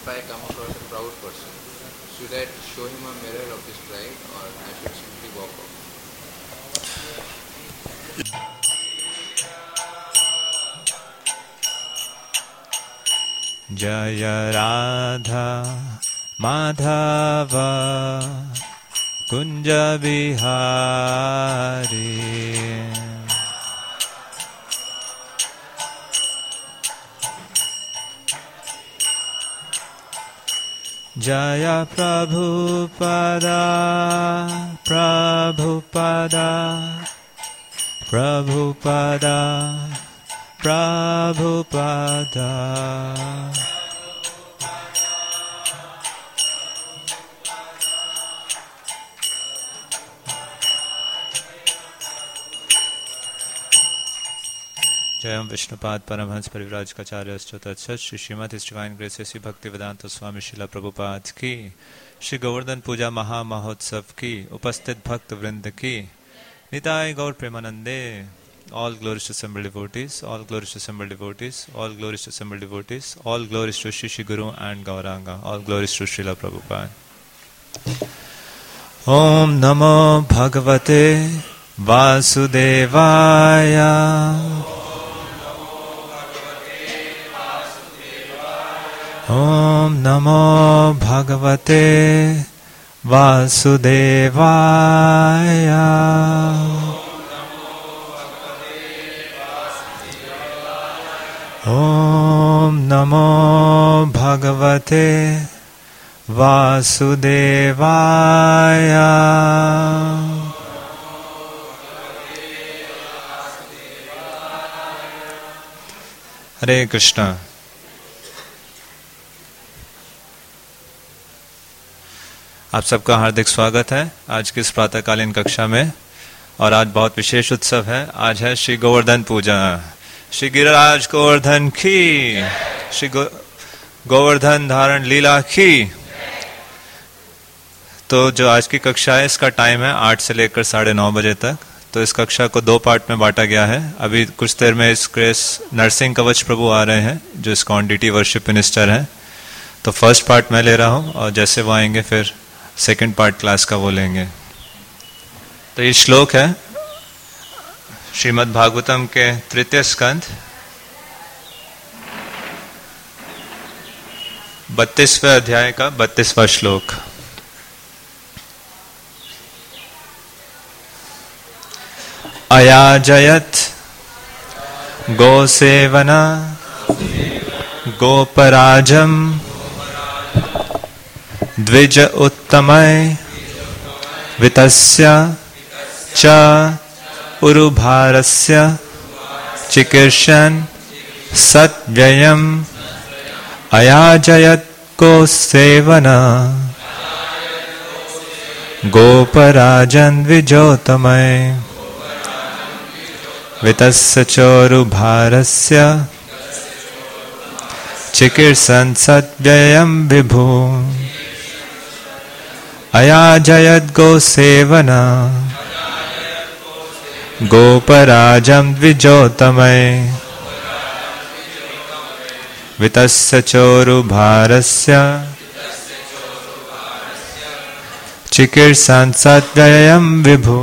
I come across a proud person, should I show him a mirror of his pride or I should simply walk off? Jaya Radha Madhava Kunja Bihari Jaya Prabhupada Prabhupada Prabhupada Prabhupada Jayam Vishnupad परमहंस परिव्राजकाचार्यश्च तत्सत् Shri Srimad his divine grace A C Bhaktivedanta Swami Srila Prabhupada की श्री गोवर्धन पूजा महा महोत्सव की उपस्थित भक्त वृंद की निताय गौर प्रेमानंदे. All glories to assembled devotees, all glories to assembled devotees, all glories to assembled devotees, all glories to Shri Shri Guru and Gauranga, all glories to Srila Prabhupada. Om Namo Bhagavate Vasudevaya. Om Namo Bhagavate Vasudevaya. Om Namo Bhagavate Vasudevaya. Hare Krishna. आप सबका हार्दिक स्वागत है आज की इस प्रातःकालीन कक्षा में. और आज बहुत विशेष उत्सव है. आज है श्री गोवर्धन पूजा. श्री गिरिराज गोवर्धन की, श्री गोवर्धन धारण लीला की. तो जो आज की कक्षा है इसका टाइम है 8 से लेकर 9:30 बजे तक. तो इस कक्षा को 2 पार्ट में बांटा गया है. अभी कुछ देर में इस ग्रेस नरसिंह कवच प्रभु आ रहे हैं जो इस्कॉन डीटी वर्शिप मिनिस्टर हैं. तो फर्स्ट पार्ट मैं ले रहा हूं और जैसे वो आएंगे फिर सेकंड पार्ट क्लास का वो लेंगे. तो ये श्लोक है श्रीमद् भागवतम के 3 स्कंध 32वें अध्याय का 32वां श्लोक. अयाजयत गोसेवना गोपराजम द्विज उत्तमय वितस्य च उरुभारस्य चिकीर्षन् सद्व्ययम् अयाजयत् गोसेवना गोपराजन् द्विजोत्तमय वितस्य चोरुभारस्य चिकीर्षन् सद्व्ययम् विभु अयाजयत् गोसेवना गोपराजं द्विजोत्तमय वितस्य चोरुभारस्य चिकीर्षन् सद्व्ययं विभु.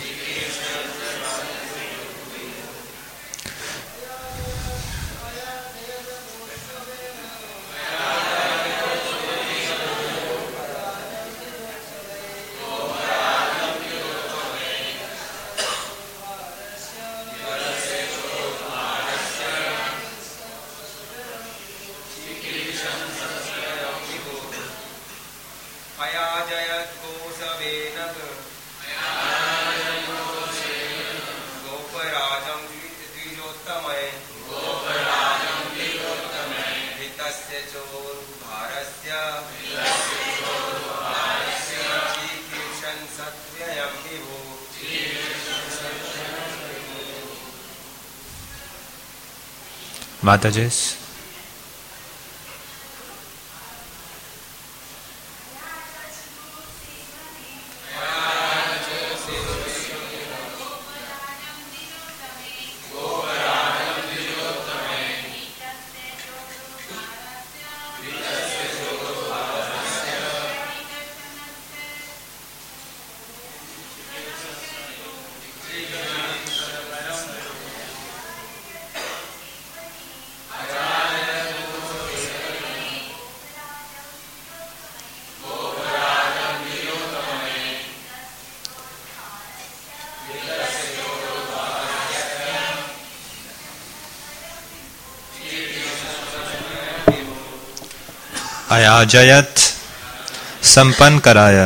माताजी अयाजयत संपन्न कराया।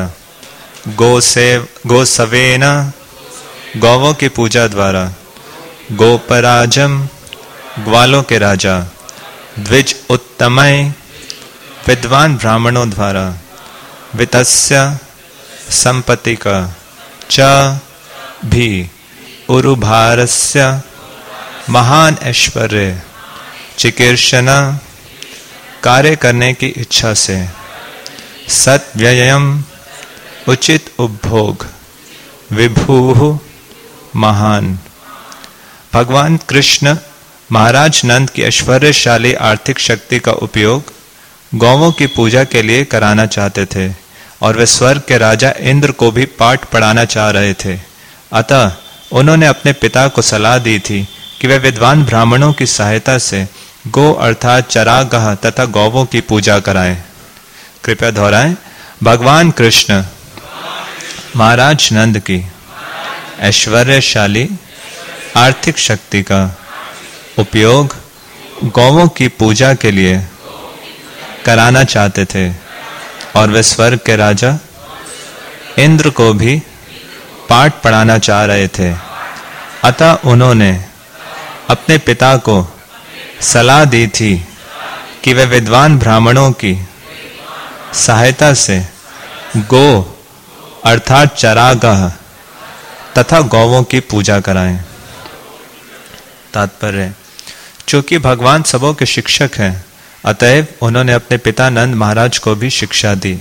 गोसवेन गौवों की पूजा द्वारा, गोपराजम ग्वालों के राजा, द्विज उत्तमय विद्वान ब्राह्मणों द्वारा, वितस्य संपत्ति का, च भी उरुभारस्य महान ऐश्वर्य, चिकीर्षणा कार्य करने की इच्छा से, सत्व्ययम उचित उपभोग, विभुः महान। भगवान कृष्ण महाराज नंद की ऐश्वर्यशाली आर्थिक शक्ति का उपयोग गौवों की पूजा के लिए कराना चाहते थे और वे स्वर्ग के राजा इंद्र को भी पाठ पढ़ाना चाह रहे थे। अतः उन्होंने अपने पिता को सलाह दी थी कि वे विद्वान ब्राह्मणों की सहायता से गो अर्थात चरागाह तथा गौवों की पूजा कराएं। कृपया दोहराएं। भगवान कृष्ण महाराज नंद की ऐश्वर्यशाली आर्थिक शक्ति का उपयोग गौवों की पूजा के लिए कराना चाहते थे और वे स्वर्ग के राजा इंद्र को भी पाठ पढ़ाना चाह रहे थे। अतः उन्होंने अपने पिता को सलाह दी थी कि वे विद्वान ब्राह्मणों की सहायता से गो अर्थात चरागाह तथा गौवों की पूजा कराएं। तात्पर्य, चूंकि भगवान सबों के शिक्षक हैं, अतएव उन्होंने अपने पिता नंद महाराज को भी शिक्षा दी।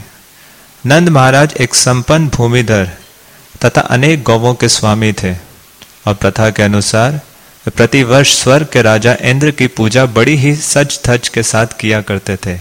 नंद महाराज एक संपन्न भूमिधर तथा अनेक गौवों के स्वामी थे और प्रथा के अनुसार वे प्रतिवर्ष स्वर्ग के राजा इंद्र की पूजा बड़ी ही सज धज के साथ किया करते थे।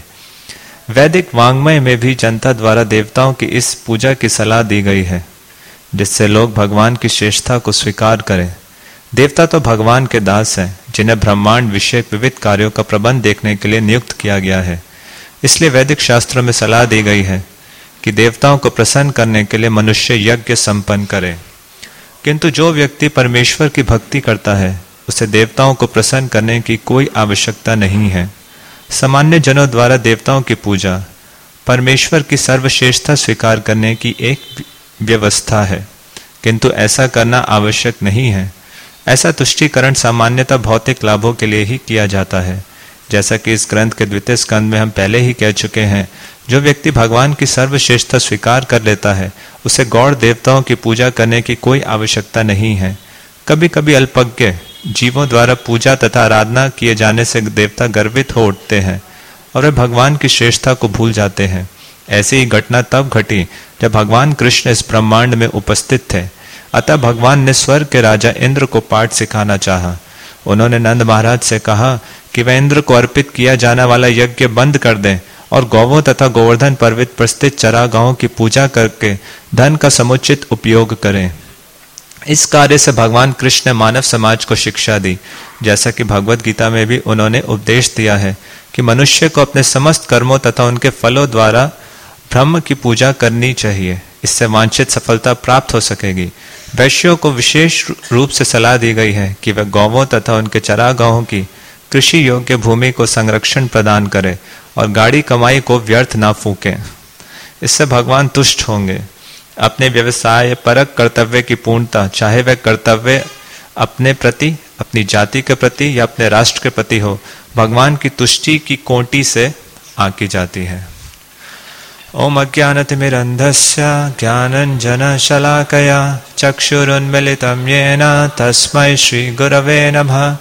वैदिक वाङ्मय में भी जनता द्वारा देवताओं की इस पूजा की सलाह दी गई है, जिससे लोग भगवान की श्रेष्ठता को स्वीकार करें। देवता तो भगवान के दास हैं, जिन्हें ब्रह्मांड विषयक विविध कार्यों का प्रबंध देखने के लिए नियुक्त किया गया है। इसलिए वैदिक शास्त्रों में सलाह दी गई है कि देवताओं को प्रसन्न करने के लिए मनुष्य यज्ञ संपन्न करे। किंतु जो व्यक्ति परमेश्वर की भक्ति करता है, उसे देवताओं को प्रसन्न करने की कोई आवश्यकता नहीं है। सामान्य जनों द्वारा देवताओं की पूजा परमेश्वर की सर्वश्रेष्ठता स्वीकार करने की एक व्यवस्था है, किंतु ऐसा करना आवश्यक नहीं है। ऐसा तुष्टीकरण सामान्यतः भौतिक लाभों के लिए ही किया जाता है। जैसा कि इस ग्रंथ के द्वितीय स्कंद में हम पहले ही कह चुके हैं, जो व्यक्ति भगवान की सर्वश्रेष्ठता स्वीकार कर लेता है, उसे गौड़ देवताओं की पूजा करने की कोई आवश्यकता नहीं है। कभी कभी अल्पज्ञ जीवों द्वारा पूजा तथा आराधना किए जाने से देवता गर्वित हो उठते हैं और वे भगवान की श्रेष्ठता को भूल जाते हैं। ऐसी ही घटना तब घटी जब भगवान कृष्ण इस ब्रह्मांड में उपस्थित थे। अतः भगवान ने स्वर्ग के राजा इंद्र को पाठ सिखाना चाहा। उन्होंने नंद महाराज से कहा कि वह इंद्र को अर्पित किया जाने वाला यज्ञ बंद कर दें और गौवों तथा गोवर्धन पर्वत पर स्थित चरागाहों की पूजा करके धन का समुचित उपयोग करें। इस कार्य से भगवान कृष्ण ने मानव समाज को शिक्षा दी। जैसा कि भगवत गीता में भी उन्होंने उपदेश दिया है कि मनुष्य को अपने समस्त कर्मों तथा उनके फलों द्वारा ब्रह्म की पूजा करनी चाहिए। इससे वांछित सफलता प्राप्त हो सकेगी। वैश्यों को विशेष रूप से सलाह दी गई है कि वे गौवों तथा उनके चरागाहों की कृषि योग्य भूमि को संरक्षण प्रदान करें और गाड़ी कमाई को व्यर्थ ना फूकें। इससे भगवान तुष्ट होंगे। अपने व्यवसाय परक कर्तव्य की पूर्णता, चाहे वह कर्तव्य अपने प्रति, अपनी जाति के प्रति या अपने राष्ट्र के प्रति हो, भगवान की तुष्टि की कोटि से आंकी जाती है। ओम अज्ञानतिमिरन्धस्य ज्ञानञ्जनशलाकया चक्षुरुन्मिलितं येन तस्मै श्रीगुरवे नमः।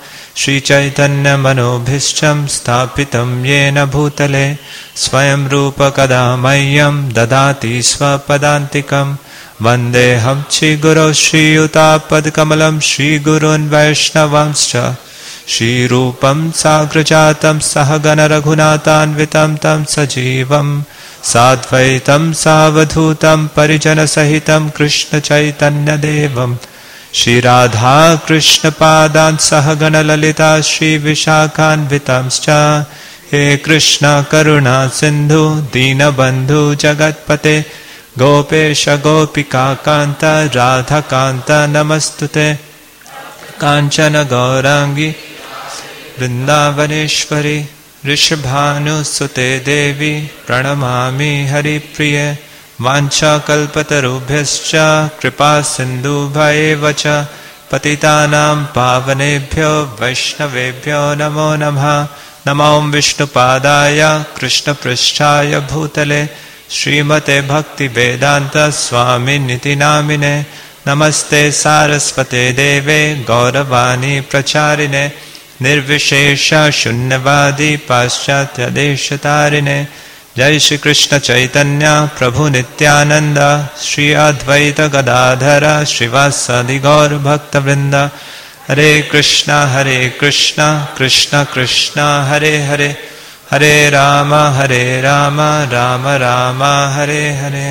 श्रीचैतन्यमनोभीष्टं स्थापितं येन भूतले स्वयं रूप कदा मह्यं ददाति स्वपदान्तिकं। वन्देऽहं श्रीगुरौ श्रीयुतापदकमलं श्रीगुरून् वैष्णवांश्च। श्रीरूपं साग्रजातं सहगण रघुनाथान्वितं तं सजीवं साद्वैतं सावधूतं परिजनसहितं कृष्ण चैतन्यदेवं। श्री राधा कृष्ण पादान् सहगण ललिता श्री विशाखान्वितांश्च। हे कृष्ण करुणा सिंधु दीनबंधु जगत्पते गोपेश गोपिका कांत राधा कांत नमस्तुते। कांचन गौरांगी वृंदावनेश्वरी ऋषभानुसुते देवी प्रणमामि हरिप्रिये वाञ्छाकल्पतरुभ्यश्च कृपा सिन्धुभ्येव च पतितानां पावनेभ्यो वैष्णवेभ्यो नमो नमः। नमो विष्णुपादाय कृष्णपृष्ठाय भूतले श्रीमते भक्तिवेदान्त स्वामिनिति नामिने। नमस्ते सारस्वते देवे गौरवाणी प्रचारिणे निर्विशेष शून्यवादी पाश्चात्य देशतारिणे। जय श्री कृष्ण चैतन्य प्रभु नित्यानंद श्री अद्वैत गदाधर श्रीवासादि गौर भक्त वृंद। हरे कृष्णा कृष्ण कृष्ण हरे हरे, हरे राम राम राम हरे हरे।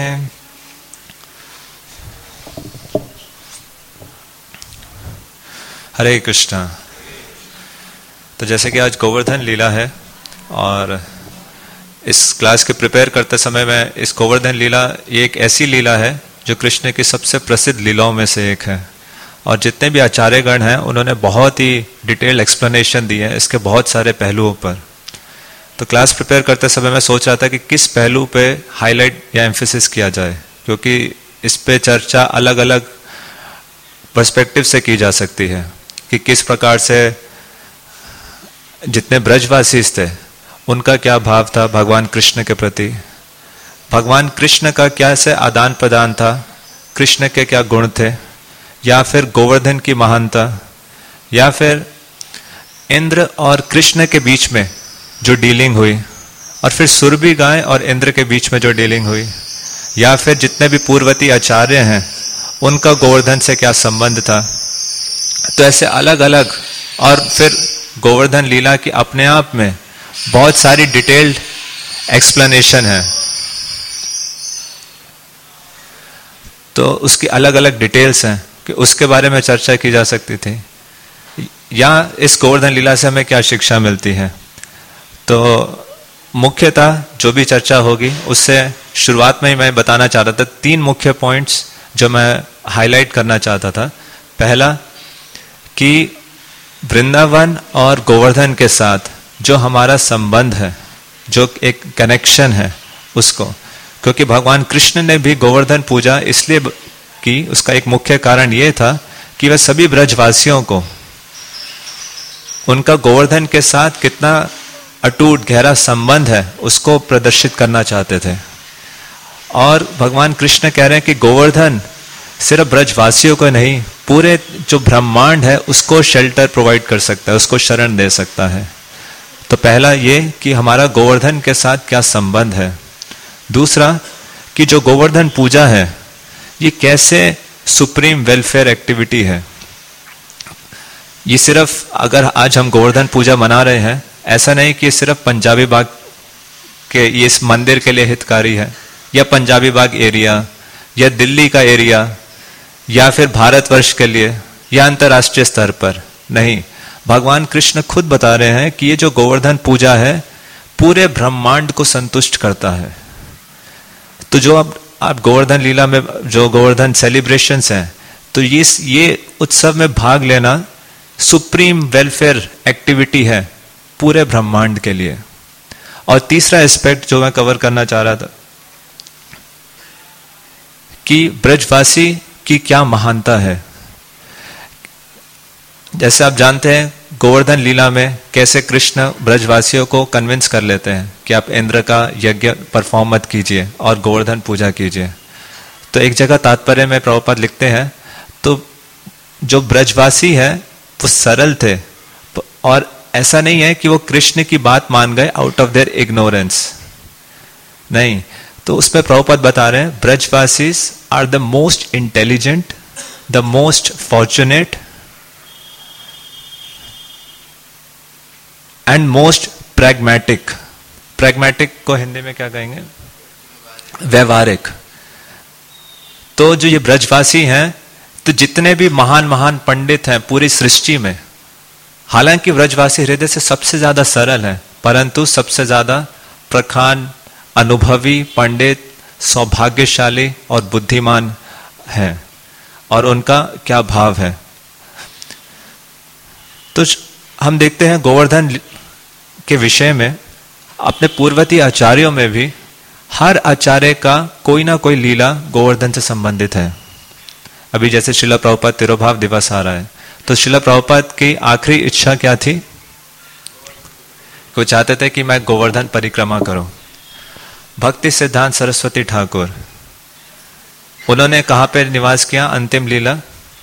हरे कृष्णा। तो जैसे कि आज गोवर्धन लीला है और इस क्लास के प्रिपेयर करते समय में इस गोवर्धन लीला ये एक ऐसी लीला है जो कृष्ण की सबसे प्रसिद्ध लीलाओं में से एक है और जितने भी आचार्यगण हैं उन्होंने बहुत ही डिटेल्ड एक्सप्लेनेशन दी है इसके बहुत सारे पहलुओं पर। तो क्लास प्रिपेयर करते समय मैं सोच रहा था कि किस पहलू पे हाईलाइट या एम्फेसिस किया जाए, क्योंकि इस पे चर्चा अलग अलग पर्सपेक्टिव से की जा सकती है कि किस प्रकार से जितने ब्रजवासी थे उनका क्या भाव था भगवान कृष्ण के प्रति, भगवान कृष्ण का क्या से आदान प्रदान था, कृष्ण के क्या गुण थे, या फिर गोवर्धन की महानता, या फिर इंद्र और कृष्ण के बीच में जो डीलिंग हुई, और फिर सुरभि गाय और इंद्र के बीच में जो डीलिंग हुई, या फिर जितने भी पूर्ववर्ती आचार्य हैं उनका गोवर्धन से क्या संबंध था। तो ऐसे अलग अलग, और फिर गोवर्धन लीला की अपने आप में बहुत सारी डिटेल्ड एक्सप्लेनेशन है, तो उसकी अलग अलग डिटेल्स हैं कि उसके बारे में चर्चा की जा सकती थी, या इस गोवर्धन लीला से हमें क्या शिक्षा मिलती है। तो मुख्यतः जो भी चर्चा होगी उससे शुरुआत में ही मैं बताना चाहता था 3 मुख्य पॉइंट्स जो मैं हाईलाइट करना चाहता था। पहला कि वृंदावन और गोवर्धन के साथ जो हमारा संबंध है, जो एक कनेक्शन है उसको, क्योंकि भगवान कृष्ण ने भी गोवर्धन पूजा इसलिए की, उसका एक मुख्य कारण ये था कि वह सभी ब्रजवासियों को उनका गोवर्धन के साथ कितना अटूट गहरा संबंध है उसको प्रदर्शित करना चाहते थे। और भगवान कृष्ण कह रहे हैं कि गोवर्धन सिर्फ ब्रजवासियों को नहीं, पूरे जो ब्रह्मांड है उसको शेल्टर प्रोवाइड कर सकता है, उसको शरण दे सकता है। तो पहला ये कि हमारा गोवर्धन के साथ क्या संबंध है। दूसरा कि जो गोवर्धन पूजा है ये कैसे सुप्रीम वेलफेयर एक्टिविटी है। ये सिर्फ अगर आज हम गोवर्धन पूजा मना रहे हैं, ऐसा नहीं कि सिर्फ पंजाबी बाग के ये इस मंदिर के लिए हितकारी है, या पंजाबी बाग एरिया, या दिल्ली का एरिया, या फिर भारतवर्ष के लिए, या अंतर्राष्ट्रीय स्तर पर नहीं। भगवान कृष्ण खुद बता रहे हैं कि ये जो गोवर्धन पूजा है पूरे ब्रह्मांड को संतुष्ट करता है। तो जो आप गोवर्धन लीला में जो गोवर्धन सेलिब्रेशंस हैं, तो ये उत्सव में भाग लेना सुप्रीम वेलफेयर एक्टिविटी है पूरे ब्रह्मांड के लिए। और तीसरा एस्पेक्ट जो मैं कवर करना चाह रहा था कि ब्रजवासी की क्या महानता है। जैसे आप जानते हैं गोवर्धन लीला में कैसे कृष्ण ब्रजवासियों को कन्विंस कर लेते हैं कि आप इंद्र का यज्ञ परफॉर्म मत कीजिए और गोवर्धन पूजा कीजिए। तो एक जगह तात्पर्य में प्रभुपाद लिखते हैं, तो जो ब्रजवासी है वो सरल थे, और ऐसा नहीं है कि वो कृष्ण की बात मान गए आउट ऑफ देयर इग्नोरेंस, नहीं। तो उसमें प्रभुपाद बता रहे हैं Brajvasis are the most intelligent, the most fortunate and most pragmatic. Pragmatic को हिंदी में क्या कहेंगे? व्यवहारिक। तो जो ये ब्रजवासी हैं, तो जितने भी महान महान पंडित हैं पूरी सृष्टि में, हालांकि ब्रजवासी हृदय से सबसे ज्यादा सरल है, परंतु सबसे ज्यादा प्रखान, अनुभवी पंडित, सौभाग्यशाली और बुद्धिमान हैं। और उनका क्या भाव है। तो हम देखते हैं गोवर्धन के विषय में अपने पूर्ववर्ती आचार्यों में भी हर आचार्य का कोई ना कोई लीला गोवर्धन से संबंधित है। अभी जैसे श्रील प्रभुपाद तिरोभाव दिवस आ रहा है, तो श्रील प्रभुपाद की आखिरी इच्छा क्या थी? वो चाहते थे कि मैं गोवर्धन परिक्रमा करूं। भक्ति सिद्धांत सरस्वती ठाकुर, उन्होंने कहां पे निवास किया? अंतिम लीला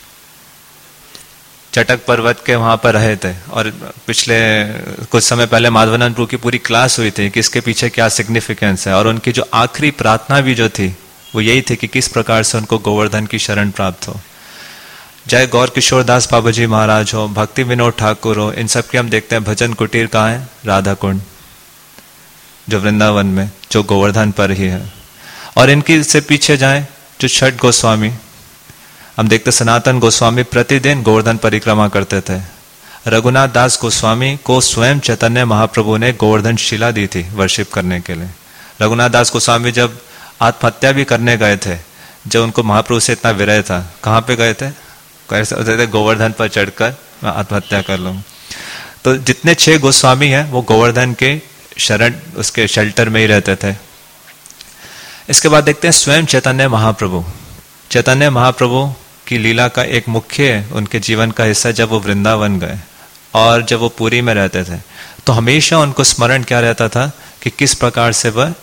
चटक पर्वत के वहां पर रहे थे। और पिछले कुछ समय पहले माधवानंद प्रभु की पूरी क्लास हुई थी कि इसके पीछे क्या सिग्निफिकेंस है। और उनकी जो आखिरी प्रार्थना भी जो थी वो यही थी कि किस प्रकार से उनको गोवर्धन की शरण प्राप्त हो। जय गौर किशोर दास बाबा जी महाराज हो, भक्ति विनोद ठाकुर हो, इन सब के हम देखते हैं भजन कुटीर कहाँ है? राधा कुंड, जो वृंदावन में, जो गोवर्धन पर ही है। और इनकी से पीछे जाएं जो छठ गोस्वामी, हम देखते सनातन गोस्वामी प्रतिदिन गोवर्धन परिक्रमा करते थे। रघुनाथ दास गोस्वामी को स्वयं चैतन्य महाप्रभु ने गोवर्धन शिला दी थी वर्शिप करने के लिए। रघुनाथ दास गोस्वामी जब आत्महत्या भी करने गए थे, जब उनको महाप्रभु से इतना विरह था, कहाँ पे गए थे? कहते थे गोवर्धन पर चढ़कर मैं आत्महत्या कर लूं। तो जितने 6 गोस्वामी हैं वो गोवर्धन के शरण, उसके शेल्टर में ही रहते थे। इसके बाद देखते हैं स्वयं चैतन्य महाप्रभु। चैतन्य महाप्रभु की लीला का एक मुख्य उनके जीवन का हिस्सा जब वो वृंदावन गए और जब वो पुरी में रहते थे, तो हमेशा उनको स्मरण क्या रहता था कि किस प्रकार से वह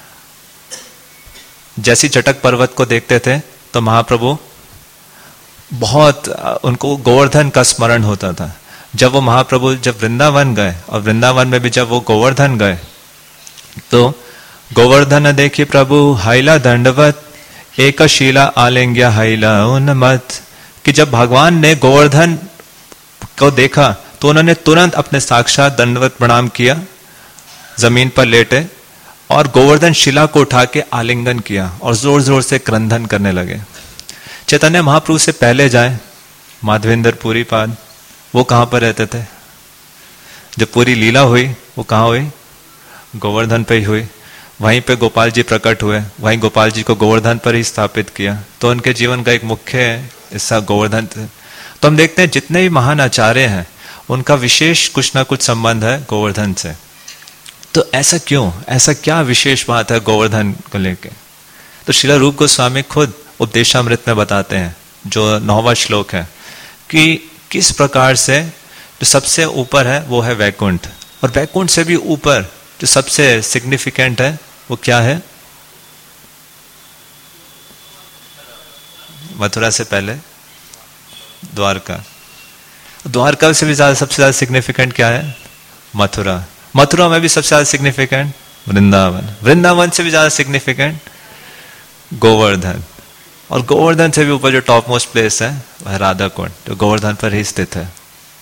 जैसी चटक पर्वत को देखते थे तो महाप्रभु बहुत उनको गोवर्धन का स्मरण होता था। जब वो महाप्रभु जब वृंदावन गए और वृंदावन में भी जब वो गोवर्धन गए तो गोवर्धन देखी प्रभु हाइला दंडवत एक शीला आलिंग्या हाइला उन्मत, कि जब भगवान ने गोवर्धन को देखा तो उन्होंने तुरंत अपने साक्षात दंडवत प्रणाम किया, जमीन पर लेटे और गोवर्धन शिला को उठा के आलिंगन किया और जोर जोर से क्रंदन करने लगे। चैतन्य महाप्रभु से पहले जाए माधवेंद्र पुरी पाद, वो कहां पर रहते थे? जब पूरी लीला हुई वो कहां हुई? गोवर्धन पे ही हुई। वहीं पे गोपाल जी प्रकट हुए, वहीं गोपाल जी को गोवर्धन पर ही स्थापित किया। तो उनके जीवन का एक मुख्य हिस्सा गोवर्धन थे। तो हम देखते हैं जितने भी महान आचार्य हैं उनका विशेष कुछ ना कुछ संबंध है गोवर्धन से। तो ऐसा क्यों? ऐसा क्या विशेष बात है गोवर्धन को लेके? तो श्रील रूप गोस्वामी खुद उपदेशामृत में बताते हैं, जो 9वां श्लोक है, कि किस प्रकार से जो सबसे ऊपर है वो है वैकुंठ, और वैकुंठ से भी ऊपर जो सबसे सिग्निफिकेंट है वो क्या है? मथुरा से पहले द्वारका। द्वारका से भी ज्यादा सबसे ज्यादा सिग्निफिकेंट क्या है? मथुरा। मथुरा में भी सबसे ज्यादा सिग्निफिकेंट वृंदावन। वृंदावन से भी ज्यादा सिग्निफिकेंट गोवर्धन, और गोवर्धन से भी ऊपर जो टॉप मोस्ट प्लेस है वह राधा कुंड, जो गोवर्धन पर ही स्थित है।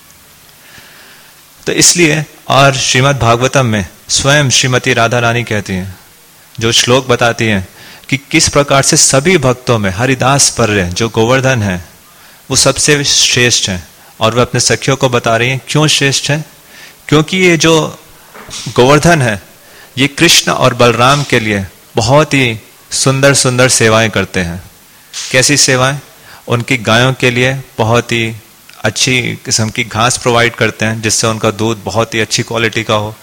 तो इसलिए और श्रीमद् भागवतम में स्वयं श्रीमती राधा रानी कहती हैं, जो श्लोक बताती हैं कि किस प्रकार से सभी भक्तों में हरिदास पर्य जो गोवर्धन है वो सबसे श्रेष्ठ है। और वह अपने सखियों को बता रही हैं क्यों श्रेष्ठ है? क्योंकि ये जो गोवर्धन है ये कृष्ण और बलराम के लिए बहुत ही सुंदर सुंदर सेवाएं करते हैं। कैसी सेवाएं? उनकी गायों के लिए बहुत ही अच्छी किस्म की घास प्रोवाइड करते हैं जिससे उनका दूध बहुत ही अच्छी क्वालिटी का हो।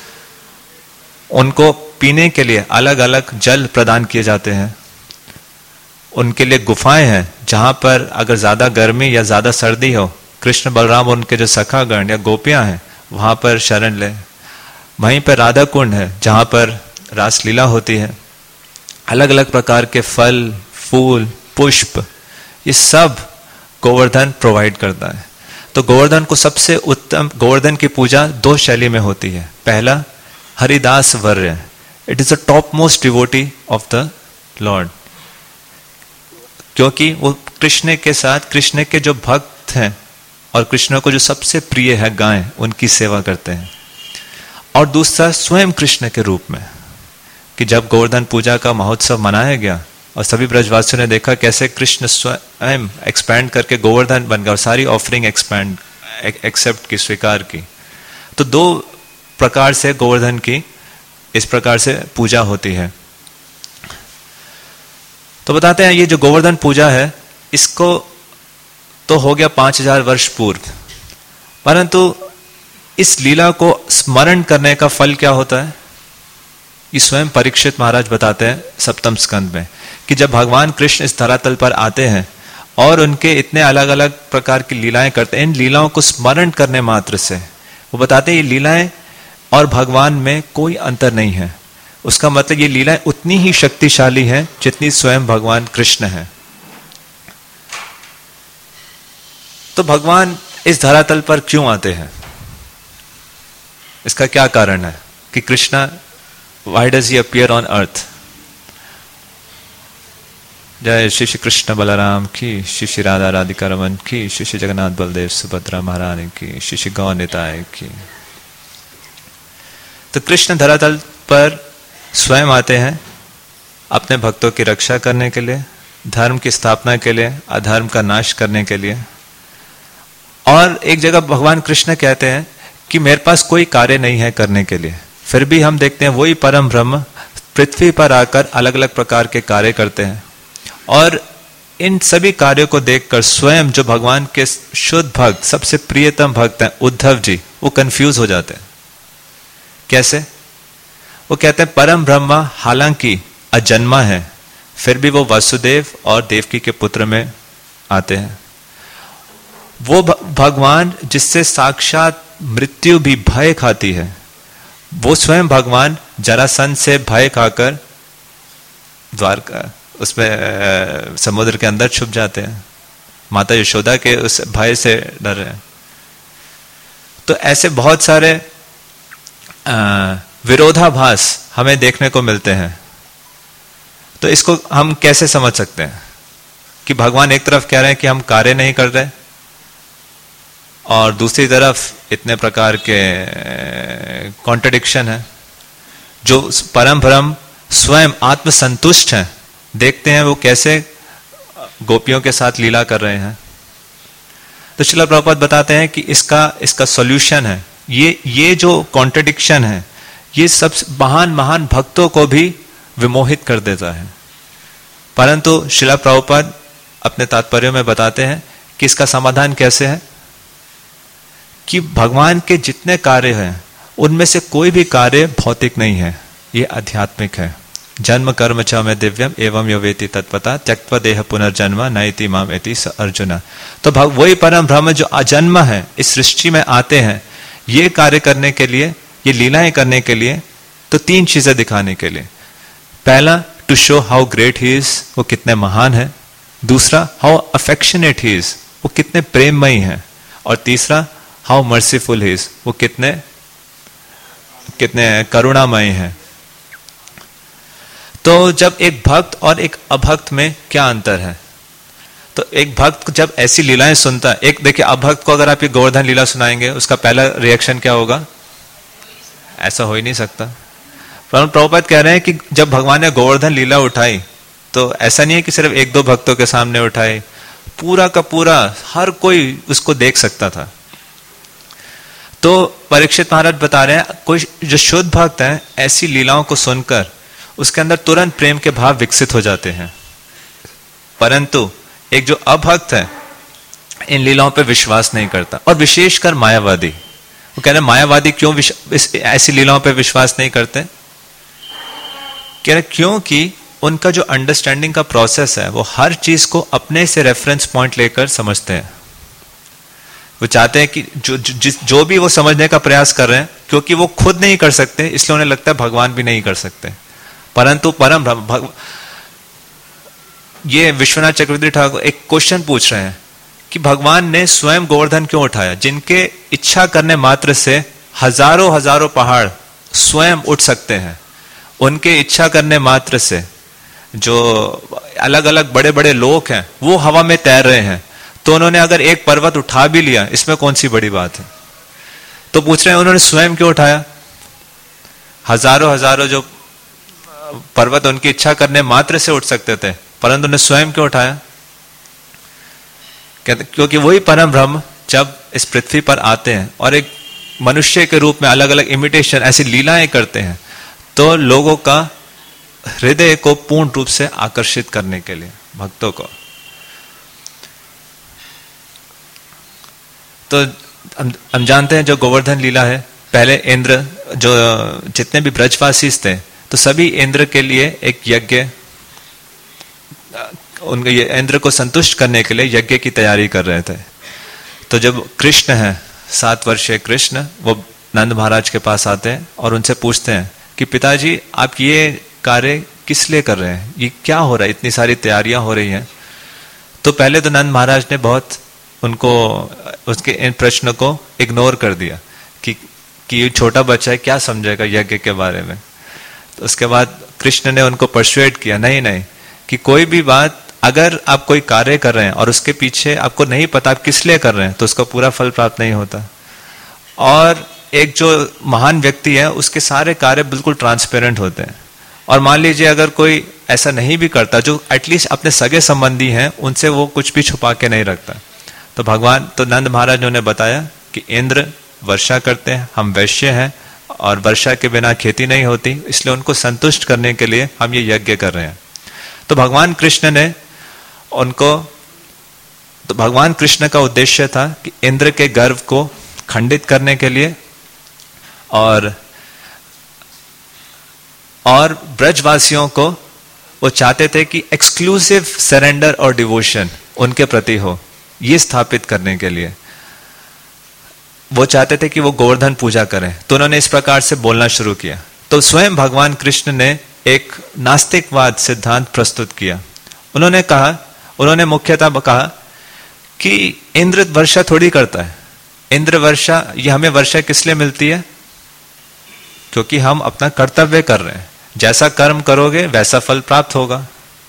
उनको पीने के लिए अलग अलग जल प्रदान किए जाते हैं। उनके लिए गुफाएं हैं जहां पर अगर ज्यादा गर्मी या ज्यादा सर्दी हो, कृष्ण बलराम उनके जो सखागण या गोपियां हैं वहां पर शरण ले। वहीं पर राधा कुंड है जहां पर रासलीला होती है। अलग अलग प्रकार के फल, फूल, पुष्प, ये सब गोवर्धन प्रोवाइड करता है। तो गोवर्धन को सबसे उत्तम, गोवर्धन की पूजा 2 शैली में होती है। पहला हरिदास वर्य, it is the top most devotee of the lord, क्योंकि वो कृष्ण के साथ, कृष्ण के जो भक्त हैं और कृष्ण को जो सबसे प्रिय है गाय, उनकी सेवा करते हैं। और दूसरा स्वयं कृष्ण के रूप में, कि जब गोवर्धन पूजा का महोत्सव मनाया गया और सभी ब्रजवासियों ने देखा कैसे कृष्ण स्वयं एक्सपैंड करके गोवर्धन बन गया और सारी ऑफरिंग एक्सपैंड एक्सेप्ट की, स्वीकार की। तो 2 प्रकार से गोवर्धन की इस प्रकार से पूजा होती है। तो बताते हैं ये जो गोवर्धन पूजा है इसको तो हो गया 5000 वर्ष पूर्व, परंतु इस लीला को स्मरण करने का फल क्या होता है? कि स्वयं परीक्षित महाराज बताते हैं सप्तम स्कंद में कि जब भगवान कृष्ण इस धरातल पर आते हैं और उनके इतने अलग अलग प्रकार की लीलाएं करते हैं, इन लीलाओं को स्मरण करने मात्र से वो बताते हैं ये लीलाएं और भगवान में कोई अंतर नहीं है। उसका मतलब ये लीलाएं उतनी ही शक्तिशाली हैं जितनी स्वयं भगवान कृष्ण है। तो भगवान इस धरातल पर क्यों आते हैं? इसका क्या कारण है कि Krishna why does he appear on earth? जय श्री श्री कृष्ण बलराम की, श्री श्री राधा राधिका रमन की, श्री श्री जगन्नाथ बलदेव सुभद्रा महारानी की, श्री श्री गौ निताय की। तो कृष्ण धरातल पर स्वयं आते हैं अपने भक्तों की रक्षा करने के लिए, धर्म की स्थापना के लिए, अधर्म का नाश करने के लिए। और एक जगह भगवान कृष्ण कहते हैं कि मेरे पास कोई कार्य नहीं है करने के लिए, फिर भी हम देखते हैं वही परम ब्रह्म पृथ्वी पर आकर अलग अलग प्रकार के कार्य करते हैं। और इन सभी कार्यों को देखकर स्वयं जो भगवान के शुद्ध भक्त, सबसे प्रियतम भक्त हैं उद्धव जी, वो कंफ्यूज हो जाते हैं। कैसे? वो कहते हैं परम ब्रह्मा हालांकि अजन्मा है, फिर भी वो वासुदेव और देवकी के पुत्र में आते हैं। वो भगवान जिससे साक्षात मृत्यु भी भय खाती है, वो स्वयं भगवान जरासंध से भय खाकर द्वारका उसमें समुद्र के अंदर छुप जाते हैं, माता यशोदा के उस भय से डर रहे हैं। तो ऐसे बहुत सारे विरोधाभास हमें देखने को मिलते हैं। तो इसको हम कैसे समझ सकते हैं कि भगवान एक तरफ कह रहे हैं कि हम कार्य नहीं कर रहे और दूसरी तरफ इतने प्रकार के कॉन्ट्रडिक्शन है। जो परम ब्रह्म स्वयं आत्मसंतुष्ट हैं, देखते हैं वो कैसे गोपियों के साथ लीला कर रहे हैं। तो श्रील प्रभुपाद बताते हैं कि इसका सॉल्यूशन है ये जो कॉन्ट्रडिक्शन है, ये सब महान महान भक्तों को भी विमोहित कर देता है। परंतु श्रील प्रभुपाद अपने तात्पर्य में बताते हैं कि इसका समाधान कैसे है कि भगवान के जितने कार्य हैं उनमें से कोई भी कार्य भौतिक नहीं है, ये आध्यात्मिक है। जन्म कर्म च में दिव्यम एवं यो वेति तत्पता त्यक्त्वा देह पुनर्जन्म नैति माम एति स अर्जुन। तो वही परम ब्रह्म जो अजन्म है इस सृष्टि में आते हैं ये कार्य करने के लिए, ये लीलाएं करने के लिए। तो तीन चीजें दिखाने के लिए। पहला, to show how great he is, वो कितने महान है। दूसरा, हाउ अफेक्शनेट ही इज, वो कितने प्रेममयी है। और तीसरा, हाउ मर्सीफुल ही इज, वो कितने करुणामय है। तो जब एक भक्त और एक अभक्त में क्या अंतर है? तो एक भक्त जब ऐसी लीलाएं सुनता है, एक देखिए अभक्त को अगर आप ये गोवर्धन लीला सुनाएंगे उसका पहला रिएक्शन क्या होगा? ऐसा हो ही नहीं सकता। प्रभुपाद कह रहे हैं कि जब भगवान ने गोवर्धन लीला उठाई तो ऐसा नहीं है कि सिर्फ एक दो भक्तों के सामने उठाई, पूरा का पूरा हर कोई उसको देख सकता था। तो परीक्षित महाराज बता रहे हैं कोई जो शुद्ध भक्त है ऐसी लीलाओं को सुनकर उसके अंदर तुरंत प्रेम के भाव विकसित हो जाते हैं। परंतु एक जो अभक्त है इन लीलाओं पे विश्वास नहीं करता, और विशेषकर मायावादी। वो कह रहे हैं मायावादी क्यों ऐसी लीलाओं पे विश्वास नहीं करते? कह रहे क्योंकि उनका जो अंडरस्टैंडिंग का प्रोसेस है वो हर चीज को अपने से रेफरेंस पॉइंट लेकर समझते हैं। वो चाहते हैं कि जो भी वो समझने का प्रयास कर रहे हैं, क्योंकि वो खुद नहीं कर सकते इसलिए उन्हें लगता है भगवान भी नहीं कर सकते। परंतु परम ब्रह्म ये विश्वनाथ चक्रवर्ती ठाकुर एक क्वेश्चन पूछ रहे हैं कि भगवान ने स्वयं गोवर्धन क्यों उठाया, जिनके इच्छा करने मात्र से हजारों हजारों पहाड़ स्वयं उठ सकते हैं। उनके इच्छा करने मात्र से जो अलग अलग बड़े बड़े लोक हैं वो हवा में तैर रहे हैं। तो उन्होंने अगर एक पर्वत उठा भी लिया, इसमें कौन सी बड़ी बात है? तो पूछ रहे हैं उन्होंने स्वयं क्यों उठाया? हजारों हजारों जो पर्वत उनकी इच्छा करने मात्र से उठ सकते थे, परंतु उन्होंने स्वयं क्यों उठाया? कहते क्योंकि वही परम ब्रह्म जब इस पृथ्वी पर आते हैं और एक मनुष्य के रूप में अलग अलग इमिटेशन ऐसी लीलाएं करते हैं, तो लोगों का हृदय को पूर्ण रूप से आकर्षित करने के लिए, भक्तों को। तो हम जानते हैं जो गोवर्धन लीला है, पहले इंद्र जो जितने भी ब्रजवासी थे तो सभी इंद्र के लिए एक यज्ञ, उनके इंद्र को संतुष्ट करने के लिए यज्ञ की तैयारी कर रहे थे। तो जब कृष्ण है 7 वर्षीय कृष्ण, वो नंद महाराज के पास आते हैं और उनसे पूछते हैं कि पिताजी आप ये कार्य किस लिए कर रहे हैं, ये क्या हो रहा है, इतनी सारी तैयारियां हो रही हैं। तो पहले तो नंद महाराज ने बहुत उनको उसके इन प्रश्नों को इग्नोर कर दिया कि ये छोटा बच्चा है, क्या समझेगा यज्ञ के बारे में। तो उसके बाद कृष्ण ने उनको परसुएट किया, नहीं, कि कोई भी बात, अगर आप कोई कार्य कर रहे हैं और उसके पीछे आपको नहीं पता आप किस लिए कर रहे हैं, तो उसका पूरा फल प्राप्त नहीं होता। और एक जो महान व्यक्ति है उसके सारे कार्य बिल्कुल ट्रांसपेरेंट होते हैं। और मान लीजिए अगर कोई ऐसा नहीं भी करता, जो एटलीस्ट अपने सगे संबंधी हैं, उनसे वो कुछ भी छुपा के नहीं रखता। तो नंद महाराज ने उन्हें बताया कि इंद्र वर्षा करते हैं, हम वैश्य हैं और वर्षा के बिना खेती नहीं होती, इसलिए उनको संतुष्ट करने के लिए हम ये यज्ञ कर रहे हैं। तो भगवान कृष्ण का उद्देश्य था कि इंद्र के गर्व को खंडित करने के लिए और ब्रजवासियों को वो चाहते थे कि एक्सक्लूसिव सरेंडर और डिवोशन उनके प्रति हो, ये स्थापित करने के लिए वो चाहते थे कि वो गोवर्धन पूजा करें। तो उन्होंने इस प्रकार से बोलना शुरू किया। तो स्वयं भगवान कृष्ण ने एक नास्तिकवाद सिद्धांत प्रस्तुत किया। उन्होंने मुख्यतः कहा कि इंद्र वर्षा थोड़ी करता है, इंद्र वर्षा, ये हमें वर्षा किस लिए मिलती है, क्योंकि हम अपना कर्तव्य कर रहे हैं, जैसा कर्म करोगे वैसा फल प्राप्त होगा।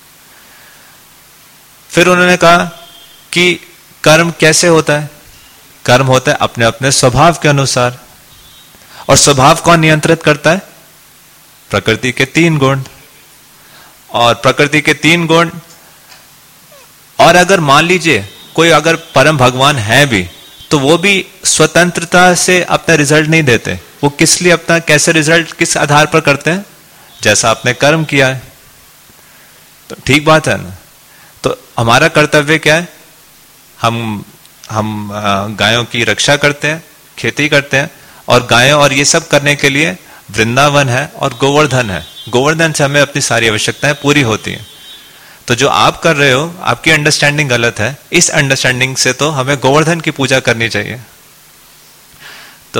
फिर उन्होंने कहा कि कर्म कैसे होता है, कर्म होता है अपने अपने स्वभाव के अनुसार, और स्वभाव कौन नियंत्रित करता है, प्रकृति के 3 गुण। और प्रकृति के 3 गुण, और अगर मान लीजिए कोई अगर परम भगवान है भी, तो वो भी स्वतंत्रता से अपना रिजल्ट नहीं देते। वो किस लिए अपना, कैसे रिजल्ट किस आधार पर करते हैं, जैसा आपने कर्म किया है। तो ठीक बात है ना। तो हमारा कर्तव्य क्या है, हम गायों की रक्षा करते हैं, खेती करते हैं, और गायों और ये सब करने के लिए वृंदावन है और गोवर्धन है। गोवर्धन से हमें अपनी सारी आवश्यकताएं पूरी होती हैं। तो जो आप कर रहे हो, आपकी अंडरस्टैंडिंग गलत है। इस अंडरस्टैंडिंग से तो हमें गोवर्धन की पूजा करनी चाहिए। तो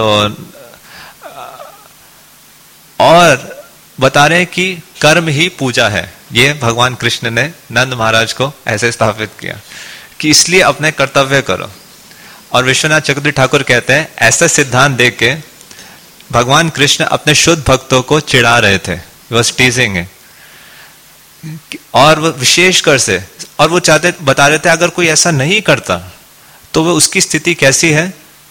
और बता रहे हैं कि कर्म ही पूजा है। ये भगवान कृष्ण ने नंद महाराज को ऐसे स्थापित किया कि इसलिए अपने कर्तव्य करो। और विश्वनाथ चक्रवर्ती ठाकुर कहते हैं, ऐसा सिद्धांत देख के भगवान कृष्ण अपने शुद्ध भक्तों को चिढ़ा रहे थे, वॉज टीजिंग। और वो विशेषकर से, और वो बता रहे थे अगर कोई ऐसा नहीं करता तो वो उसकी स्थिति कैसी है,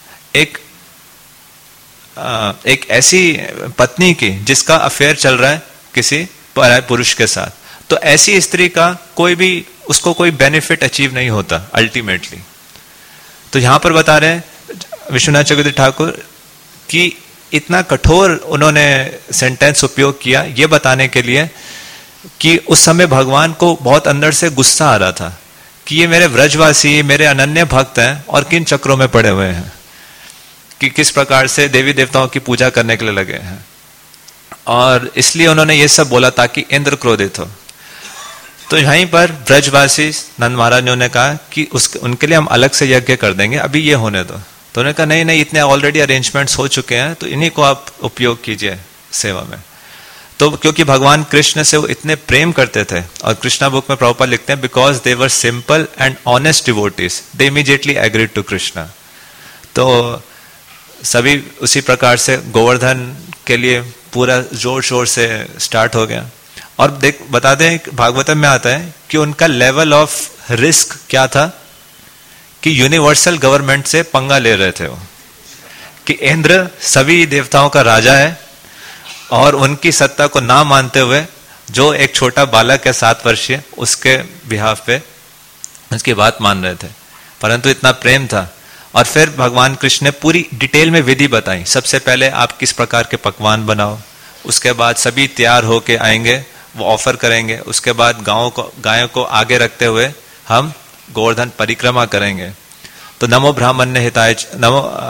एक ऐसी पत्नी की जिसका अफेयर चल रहा है किसी पराये पुरुष के साथ, तो ऐसी स्त्री का उसको कोई बेनिफिट अचीव नहीं होता अल्टीमेटली। तो यहां पर बता रहे हैं विश्वनाथ चक्रवर्ती ठाकुर कि इतना कठोर उन्होंने सेंटेंस उपयोग किया ये बताने के लिए कि उस समय भगवान को बहुत अंदर से गुस्सा आ रहा था कि ये मेरे व्रजवासी, मेरे अनन्य भक्त हैं और किन चक्रों में पड़े हुए हैं, कि किस प्रकार से देवी देवताओं की पूजा करने के लिए लगे हैं। और इसलिए उन्होंने ये सब बोला ताकि इंद्र क्रोधित हो। तो यहीं पर ब्रजवासी नंद महाराज ने उन्हें कहा कि उनके लिए हम अलग से यज्ञ कर देंगे, अभी ये होने दो। तो उन्होंने कहा नहीं, इतने ऑलरेडी अरेंजमेंट्स हो चुके हैं, तो इन्हीं को आप उपयोग कीजिए सेवा में। तो क्योंकि भगवान कृष्ण से वो इतने प्रेम करते थे, और कृष्णा बुक में प्रभुपाद लिखते हैं, because they were simple and honest devotees, they immediately agreed to Krishna. तो सभी उसी प्रकार से गोवर्धन के लिए पूरा जोर शोर से स्टार्ट हो गया। और बता दें भागवतम में आता है कि उनका लेवल ऑफ रिस्क क्या था, कि यूनिवर्सल गवर्नमेंट से पंगा ले रहे थे वो, कि इंद्र सभी देवताओं का राजा है और उनकी सत्ता को ना मानते हुए जो एक छोटा बालक है 7 वर्षीय, उसके बिहाफ पे उसकी बात मान रहे थे। परंतु इतना प्रेम था। और फिर भगवान कृष्ण ने पूरी डिटेल में विधि बताई। सबसे पहले आप किस प्रकार के पकवान बनाओ, उसके बाद सभी तैयार होके आएंगे, वो ऑफर करेंगे, उसके बाद गायों को आगे रखते हुए हम गोवर्धन परिक्रमा करेंगे। तो नमो ब्राह्मण्य हिताय,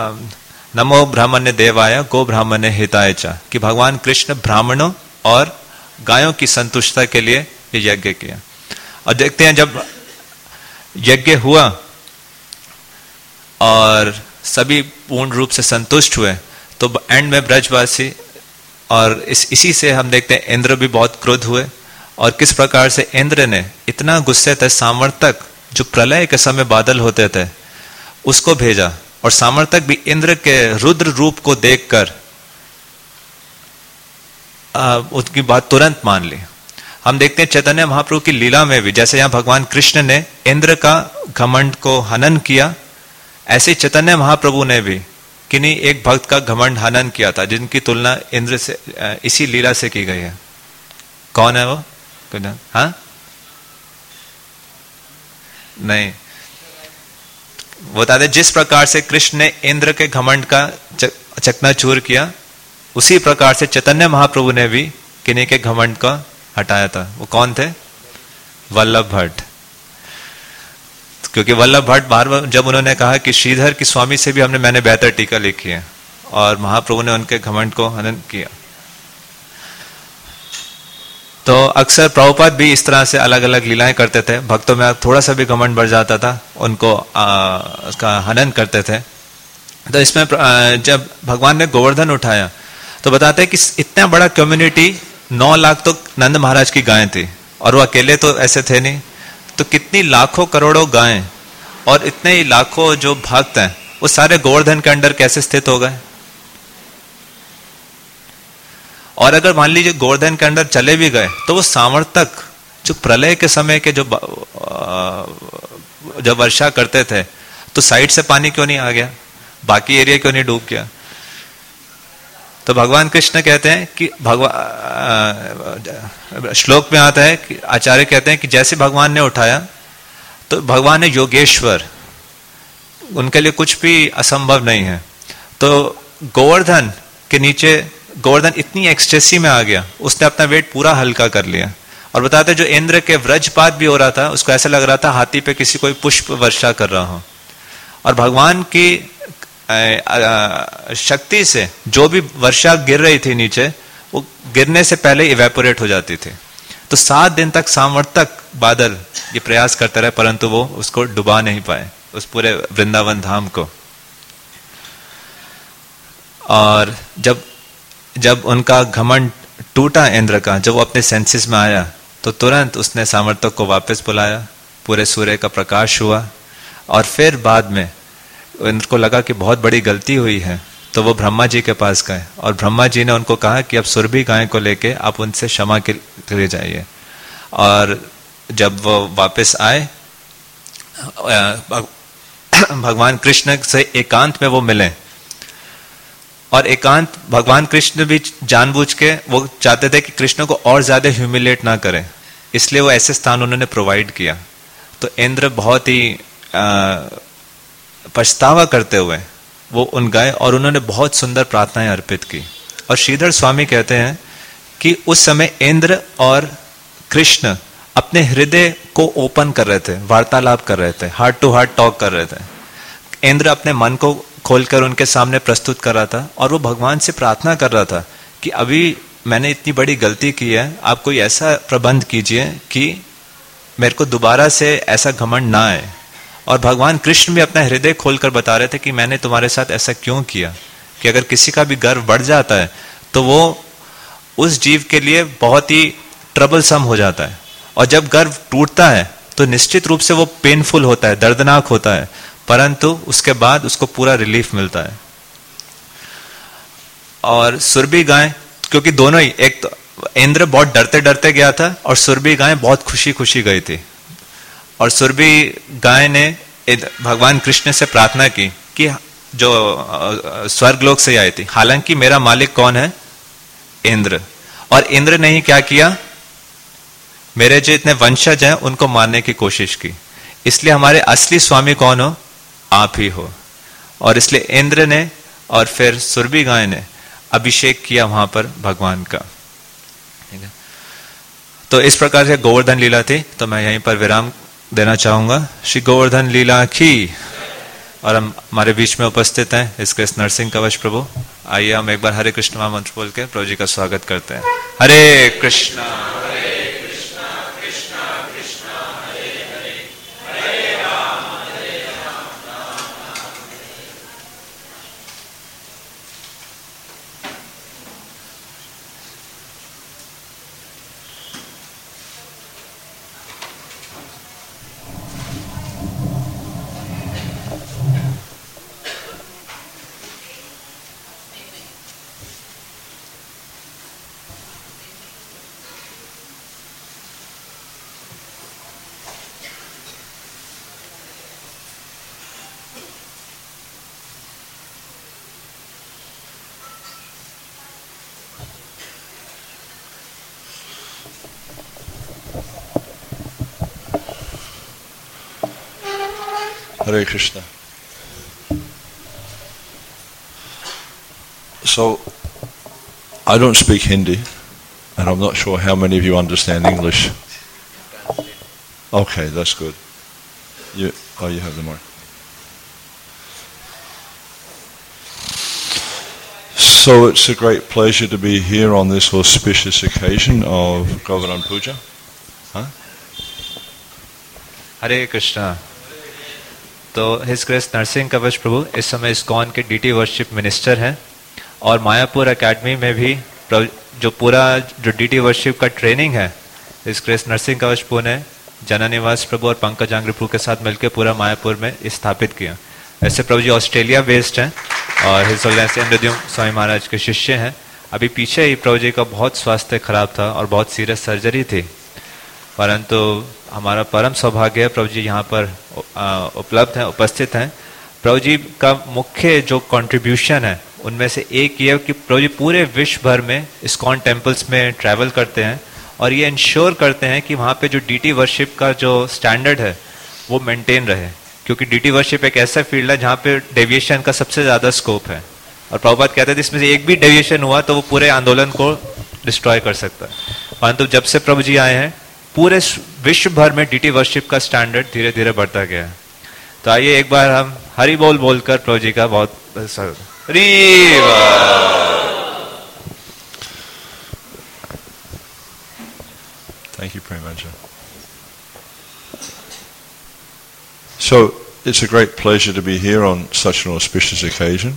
नमो ब्राह्मण्य देवाय गो ब्राह्मण्य हिताय च, कि भगवान कृष्ण ब्राह्मणों और गायों की संतुष्टता के लिए ये यज्ञ किया। और देखते हैं जब यज्ञ हुआ और सभी पूर्ण रूप से संतुष्ट हुए तो एंड में ब्रजवासी और इसी से हम देखते हैं इंद्र भी बहुत क्रोध हुए और किस प्रकार से इंद्र ने इतना गुस्से थे सामर्थक जो प्रलय के समय बादल होते थे उसको भेजा और सामर्थक भी इंद्र के रुद्र रूप को देखकर उसकी बात तुरंत मान ली। हम देखते हैं चैतन्य महाप्रभु की लीला में भी जैसे यहां भगवान कृष्ण ने इंद्र का घमंड को हनन किया, ऐसे चैतन्य महाप्रभु ने भी किन्हीं एक भक्त का घमंड हनन किया था जिनकी तुलना इंद्र से इसी लीला से की गई है। कौन है वो? हाँ नहीं, वो बताते जिस प्रकार से कृष्ण ने इंद्र के घमंड का चकनाचूर किया उसी प्रकार से चैतन्य महाप्रभु ने भी किन्हीं के घमंड का हटाया था। वो कौन थे? वल्लभ भट्ट। क्योंकि वल्लभ भट्ट बार बार जब उन्होंने कहा कि श्रीधर की स्वामी से भी मैंने बेहतर टीका लिखी है और महाप्रभु ने उनके घमंड को हनन किया। तो अक्सर प्रभुपाद भी इस तरह से अलग अलग लीलाएं करते थे, भक्तों में थोड़ा सा भी घमंड बढ़ जाता था उनको उसका हनन करते थे। तो इसमें जब भगवान ने गोवर्धन उठाया तो बताते हैं कि इतना बड़ा कम्युनिटी 9 लाख तो नंद महाराज की गायें थी और वो अकेले तो ऐसे थे नहीं, तो कितनी लाखों करोड़ों गायें और इतने ही लाखों जो भक्त हैं वो सारे गोवर्धन के अंडर कैसे स्थित हो गए। और अगर मान लीजिए गोवर्धन के अंदर चले भी गए तो वो सामर्थक जो प्रलय के समय के जब वर्षा करते थे तो साइड से पानी क्यों नहीं आ गया, बाकी एरिया क्यों नहीं डूब गया। तो भगवान कृष्ण कहते हैं कि श्लोक में आता है कि आचार्य कहते हैं कि जैसे भगवान ने उठाया तो भगवान है योगेश्वर, उनके लिए कुछ भी असंभव नहीं है। तो गोवर्धन के नीचे गोवर्धन इतनी एक्सटेसी में आ गया, उसने अपना वेट पूरा हल्का कर लिया। और बताते जो इंद्र के व्रजपात भी हो रहा था उसको ऐसा लग रहा था हाथी पे किसी कोई पुष्प वर्षा कर रहा हो। और भगवान की शक्ति से जो भी वर्षा गिर रही थी नीचे वो गिरने से पहले इवेपोरेट हो जाती थी। तो 7 दिन तक सामर्थक बादल ये प्रयास करते रहे परंतु वो उसको डुबा नहीं पाए, उस पूरे वृंदावन धाम को। और जब उनका घमंड टूटा इंद्र का, जब वो अपने सेंसेस में आया तो तुरंत उसने सामर्थक को वापस बुलाया, पूरे सूर्य का प्रकाश हुआ। और फिर बाद में इंद्र को लगा कि बहुत बड़ी गलती हुई है तो वो ब्रह्मा जी के पास गए और ब्रह्मा जी ने उनको कहा कि अब सुरभि गाय को लेके आप उनसे क्षमा के लिए जाइए। और जब वो वापस आए भगवान कृष्ण से एकांत में वो मिले और एकांत भगवान कृष्ण भी जानबूझ के वो चाहते थे कि कृष्ण को और ज्यादा ह्यूमिलेट ना करें, इसलिए वो ऐसे स्थान उन्होंने प्रोवाइड किया। तो इंद्र बहुत ही पछतावा करते हुए वो उन गए और उन्होंने बहुत सुंदर प्रार्थनाएं अर्पित की। और श्रीधर स्वामी कहते हैं कि उस समय इंद्र और कृष्ण अपने हृदय को ओपन कर रहे थे, वार्तालाप कर रहे थे, हार्ट टू हार्ट टॉक कर रहे थे। इंद्र अपने मन को खोलकर उनके सामने प्रस्तुत कर रहा था और वो भगवान से प्रार्थना कर रहा था कि अभी मैंने इतनी बड़ी गलती की है, आप कोई ऐसा प्रबंध कीजिए कि मेरे को दोबारा से ऐसा घमंड ना आए। और भगवान कृष्ण भी अपना हृदय खोलकर बता रहे थे कि मैंने तुम्हारे साथ ऐसा क्यों किया, कि अगर किसी का भी गर्व बढ़ जाता है तो वो उस जीव के लिए बहुत ही ट्रबलसम हो जाता है। और जब गर्व टूटता है तो निश्चित रूप से वो पेनफुल होता है, दर्दनाक होता है, परंतु उसके बाद उसको पूरा रिलीफ मिलता है। और सुरभि गाय, क्योंकि दोनों ही, एक तो इंद्र बहुत डरते डरते गया था और सुरभि गाय बहुत खुशी खुशी गई थी। और सुरभि गाय ने भगवान कृष्ण से प्रार्थना की कि जो स्वर्गलोक से आई थी, हालांकि मेरा मालिक कौन है? इंद्र। और इंद्र ने ही क्या किया? मेरे जो इतने वंशज हैं उनको मारने की कोशिश की। इसलिए हमारे असली स्वामी कौन हो? आप ही हो। और इसलिए इंद्र ने और फिर सुरभि गाय ने अभिषेक किया वहां पर भगवान का। ठीक है, तो इस प्रकार से गोवर्धन लीला थी। तो मैं यहीं पर विराम देना चाहूंगा। श्री गोवर्धन लीला की। और हम हमारे बीच में उपस्थित हैं इसके नरसिंह कवच प्रभु। आइए हम एक बार हरे कृष्ण महामंत्र बोल के प्रभु जी का स्वागत करते हैं। Hare Krishna Hare Krishna. So, I don't speak Hindi, and I'm not sure how many of you understand English. Okay, that's good. You have the mic. So it's a great pleasure to be here on this auspicious occasion of Govardhan Puja. हरे कृष्णा। तो his grace Narasimha Kavach प्रभु इस समय ISKCON के deity worship minister हैं और Mayapur academy में भी जो पूरा जो डीटी वर्शिप का ट्रेनिंग है हिज ग्रेस नरसिंह कवच प्रभु ने जनानिवास प्रभु और पंकज आंग्रे प्रभु के साथ मिलकर पूरा मायापुर में स्थापित किया। वैसे प्रभु जी ऑस्ट्रेलिया बेस्ड हैं और हिज होलिनेस इंद्रद्युम्न स्वामी महाराज के शिष्य हैं। अभी पीछे ही प्रभु जी का बहुत स्वास्थ्य खराब था और बहुत सीरियस सर्जरी थी, परंतु हमारा परम सौभाग्य है प्रभु जी यहाँ पर उपलब्ध हैं, उपस्थित हैं। प्रभु जी का मुख्य जो कंट्रीब्यूशन है उनमें से एक ये कि प्रभु जी पूरे विश्व भर में इस्कॉन टेम्पल्स में ट्रैवल करते हैं और ये इंश्योर करते हैं कि वहाँ पे जो डीटी वर्शिप का जो स्टैंडर्ड है वो मेंटेन रहे, क्योंकि डीटी वर्शिप एक ऐसा फील्ड है जहाँ पे डेविएशन का सबसे ज़्यादा स्कोप है और प्रभुपाद कहते थे इसमें से एक भी डेविएशन हुआ तो वो पूरे आंदोलन को डिस्ट्रॉय कर सकता है। परंतु जब से प्रभु जी आए हैं पूरे विश्व भर में डीटी वर्शिप का स्टैंडर्ड धीरे धीरे बढ़ता गया है। तो आइए एक बार हम हरि बोल बोलकर प्रभु जी का बहुत Thank you, Premaja. So, it's a great pleasure to be here on such an auspicious occasion.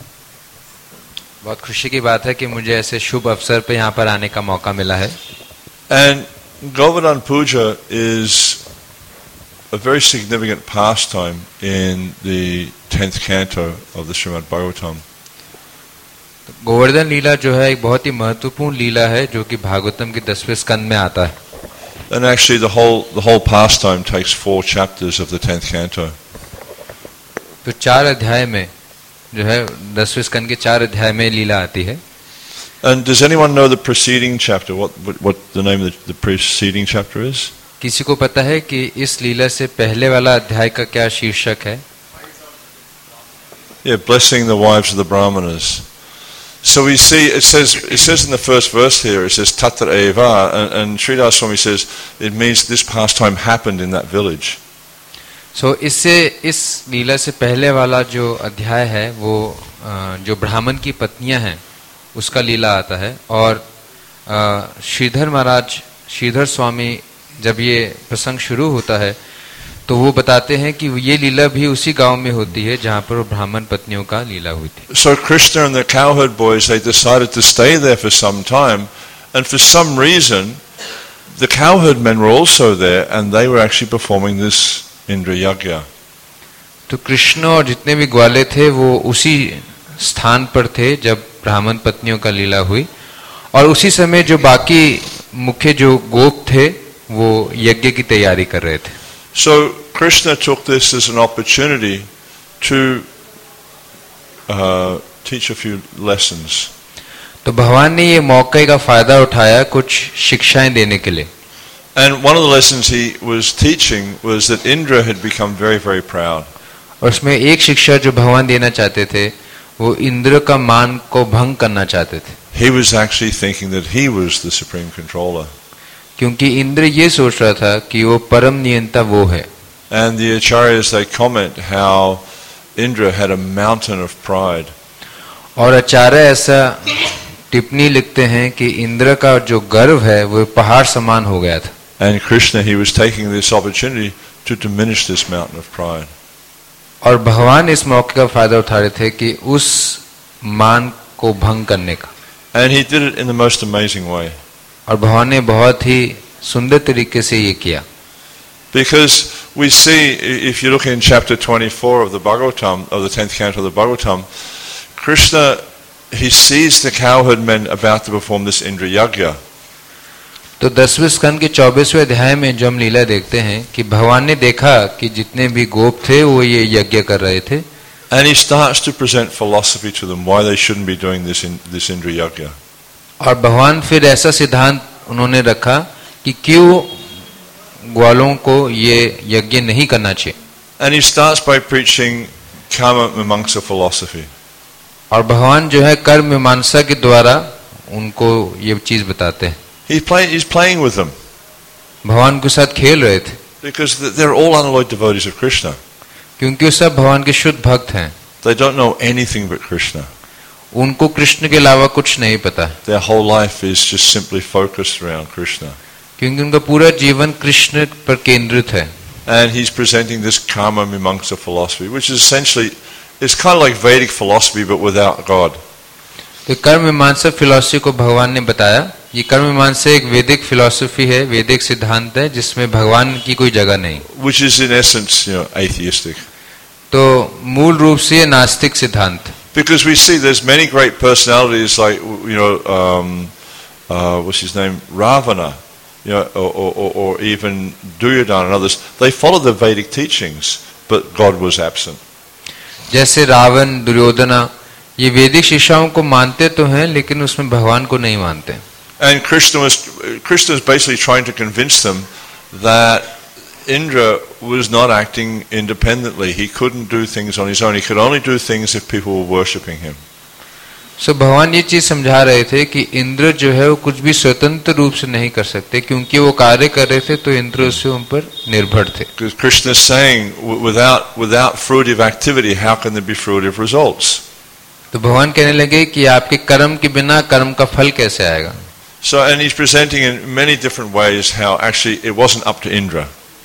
बहुत खुशी की बात है कि मुझे ऐसे शुभ अवसर पे यहाँ पर आने का मौका मिला है। And Govardhan Puja is a very significant pastime in the 10th canto of the Srimad Bhagavatam. Govardhan लीला जो है एक बहुत ही महत्वपूर्ण लीला है जो कि भागवतम के 10वें स्कंद में आता है। And actually the whole pastime takes 4 chapters of the 10th canto. तो 4 अध्याय में जो है 10वें स्कंद के 4 अध्याय में लीला आती है। And does anyone know the preceding chapter? What the name of the preceding chapter is? किसी को पता है कि इस लीला से पहले वाला अध्याय का क्या शीर्षक है? Yeah, blessing the wives of the brahmanas. So we see it says in the first verse here, it says Tatra Eva, and Sridhar Swami says it means this pastime happened in that village. So इससे इस लीला से पहले वाला जो अध्याय है वो जो ब्राह्मण की पत्नियां हैं उसका लीला आता है और श्रीधर स्वामी जब ये प्रसंग शुरू होता है तो वो बताते हैं कि ये लीला भी उसी गांव में होती है जहां पर ब्राह्मण पत्नियों का लीला हुई थी। So Krishna and the cowherd boys, they decided to stay there for some time, and for some reason the cowherd men were also there and they were actually performing this Indra Yagya. तो कृष्ण और जितने भी ग्वाले थे वो उसी स्थान पर थे जब ब्राह्मण पत्नियों का लीला हुई और उसी समय जो बाकी मुख्य जो गोप थे वो यज्ञ की तैयारी कर रहे थे। So Krishna took this as an opportunity to teach a few lessons. तो भगवान ने ये मौके का फायदा उठाया कुछ शिक्षाएं देने के लिए। And one of the lessons he was teaching was that Indra had become very, very proud. और उसमें एक शिक्षा जो भगवान देना चाहते थे वो इंद्र का मान को भंग करना चाहते थे। He was actually thinking that he was the supreme controller. क्योंकि इंद्र ये सोच रहा था कि वो परम नियंता वो है। And the acharyas, they comment how Indra had a mountain of pride. और आचार्य ऐसा टिप्पणी लिखते हैं कि इंद्र का जो गर्व है वो पहाड़ समान हो गया था, And Krishna, he was taking this opportunity to diminish this mountain of pride. और भगवान इस मौके का फायदा उठा रहे थे कि उस मान को भंग करने का, And he did it in the most amazing way. और भगवान ने बहुत ही सुंदर तरीके से ये किया. Because we see, if you look in chapter 24 of the Bhagavatam, of the 10th canto of the Bhagavatam, Krishna, he sees the cowherd men about to perform this Indra Yagya. तो 10वें स्कंद के 24वें अध्याय में जो हम लीला देखते हैं कि भगवान ने देखा कि जितने भी गोप थे वो ये यज्ञ कर रहे थे, And he starts to present philosophy to them, why they shouldn't be doing this Indra Yagya. और भगवान फिर ऐसा सिद्धांत उन्होंने रखा कि क्यों ग्वालों को ये यज्ञ नहीं करना चाहिए. And he starts by preaching Kama Mimamsa philosophy. और भगवान जो है कर्म मीमांसा के द्वारा उनको ये चीज बताते हैं. He's playing with them. भगवान के साथ खेल रहे थे, Because they're all unalloyed devotees of Krishna. क्योंकि वो सब भगवान के शुद्ध भक्त हैं. They don't know anything but Krishna. उनको कृष्ण के अलावा कुछ नहीं पता, Their whole life is just simply focused around Krishna. क्योंकि उनका पूरा जीवन कृष्ण पर केंद्रित है. And he's presenting this Karma Mimamsa philosophy, which is essentially, it's kind of like Vedic philosophy but without God. तो कर्म मीमांसा फिलॉसफी को भगवान ने बताया. ये कर्म मीमांसा एक वैदिक फिलॉसफी है, वैदिक सिद्धांत है जिसमें भगवान की कोई जगह नहीं. Which is in essence, atheistic. तो मूल रूप से ये नास्तिक सिद्धांत. Because we see there's many great personalities like, what's his name, Ravana, or even Duryodhana and others. They followed the Vedic teachings, but God was absent. जैसे रावण, दुर्योधना, ये वैदिक शिक्षाओं को मानते तो हैं लेकिन उसमें भगवान को नहीं मानते. And Krishna was basically trying to convince them that Indra was not acting independently. He couldn't do things on his own. He could only do things if people were worshipping him. So भगवान ये चीज समझा रहे थे कि इंद्र जो है वो कुछ भी स्वतंत्र रूप से नहीं कर सकते, क्योंकि वो कार्य कर रहे थे तो इंद्र उससे उन पर निर्भर थे. Because Krishna is saying, without fruitive activity, how can there be fruitive results? तो भगवान कहने लगे कि आपके कर्म के बिना कर्म का फल कैसे आएगा. So, and he's presenting in many different ways how actually it wasn't up to Indra.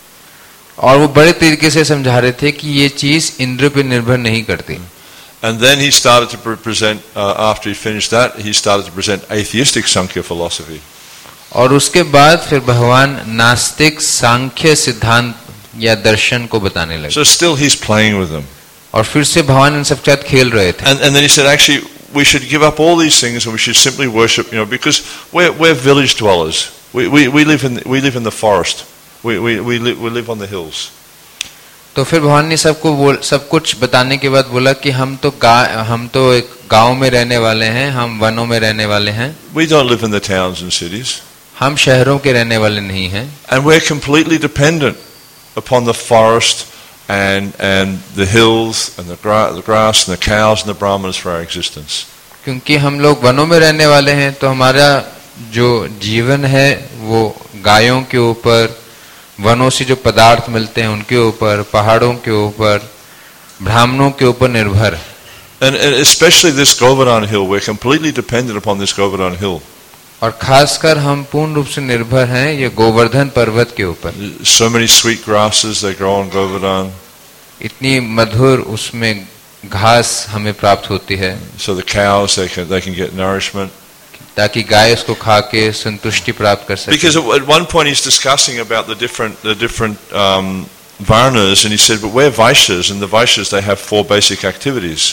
और वो बड़े तरीके से समझा रहे थे कि ये चीज इंद्र पे निर्भर नहीं करती. And then he started to present, after he finished that, he started to present atheistic Sankhya philosophy. और उसके बाद फिर भगवान नास्तिक सांख्य सिद्धांत या दर्शन को बताने लगे. So still he's playing with them. और फिर से भगवान इन सब के साथ खेल रहे थे. And then he said, actually, we should give up all these things and we should simply worship, because we're village dwellers. We live in the forest. We live on the hills. तो फिर भगवान ने सब कुछ बताने के बाद बोला कि हम तो एक गांव में रहने वाले हैं, हम वनों में रहने वाले हैं. We don't live in the towns and cities. हम शहरों के रहने वाले नहीं हैं. And we're completely dependent upon the forest and the hills and the grass and the cows and the brahmanas for our existence. क्योंकि हम लोग वनों में रहने वाले हैं तो हमारा जो जीवन है वो गायों के ऊपर, वनों से जो पदार्थ मिलते हैं उनके ऊपर, पहाड़ों के ऊपर, ब्राह्मणों के ऊपर निर्भर है. And especially this Govardhan hill, we're completely dependent upon this Govardhan hill. और खासकर हम पूर्ण रूप से निर्भर हैं ये गोवर्धन पर्वत के ऊपर. So many sweet grasses they grow on Govardhan. इतनी मधुर उसमें घास हमें प्राप्त होती है. So the cows they can get nourishment. ताकि गाय उसको खा के संतुष्टि प्राप्त कर सके. Because at one point he's discussing about the different varnas, and he said, but we're Vaishyas, and the Vaishyas they have 4 basic activities.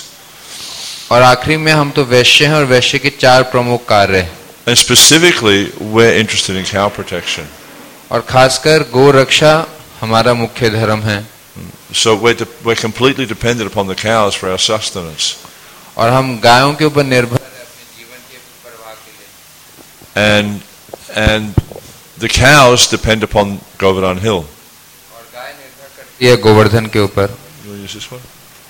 और आखिरी में हम तो वैश्य हैं और वैश्य के 4 प्रमुख कार्य हैं. And specifically, we're interested in cow protection. और खासकर गौ रक्षा हमारा मुख्य धर्म है. So we're completely dependent upon the cows for our sustenance. और हम गायों के ऊपर निर्भर हैं अपने जीवन के परवाह के लिए. And the cows depend upon Govardhan Hill. और गाय निर्भर करती है गोवर्धन के ऊपर. You want to use this one?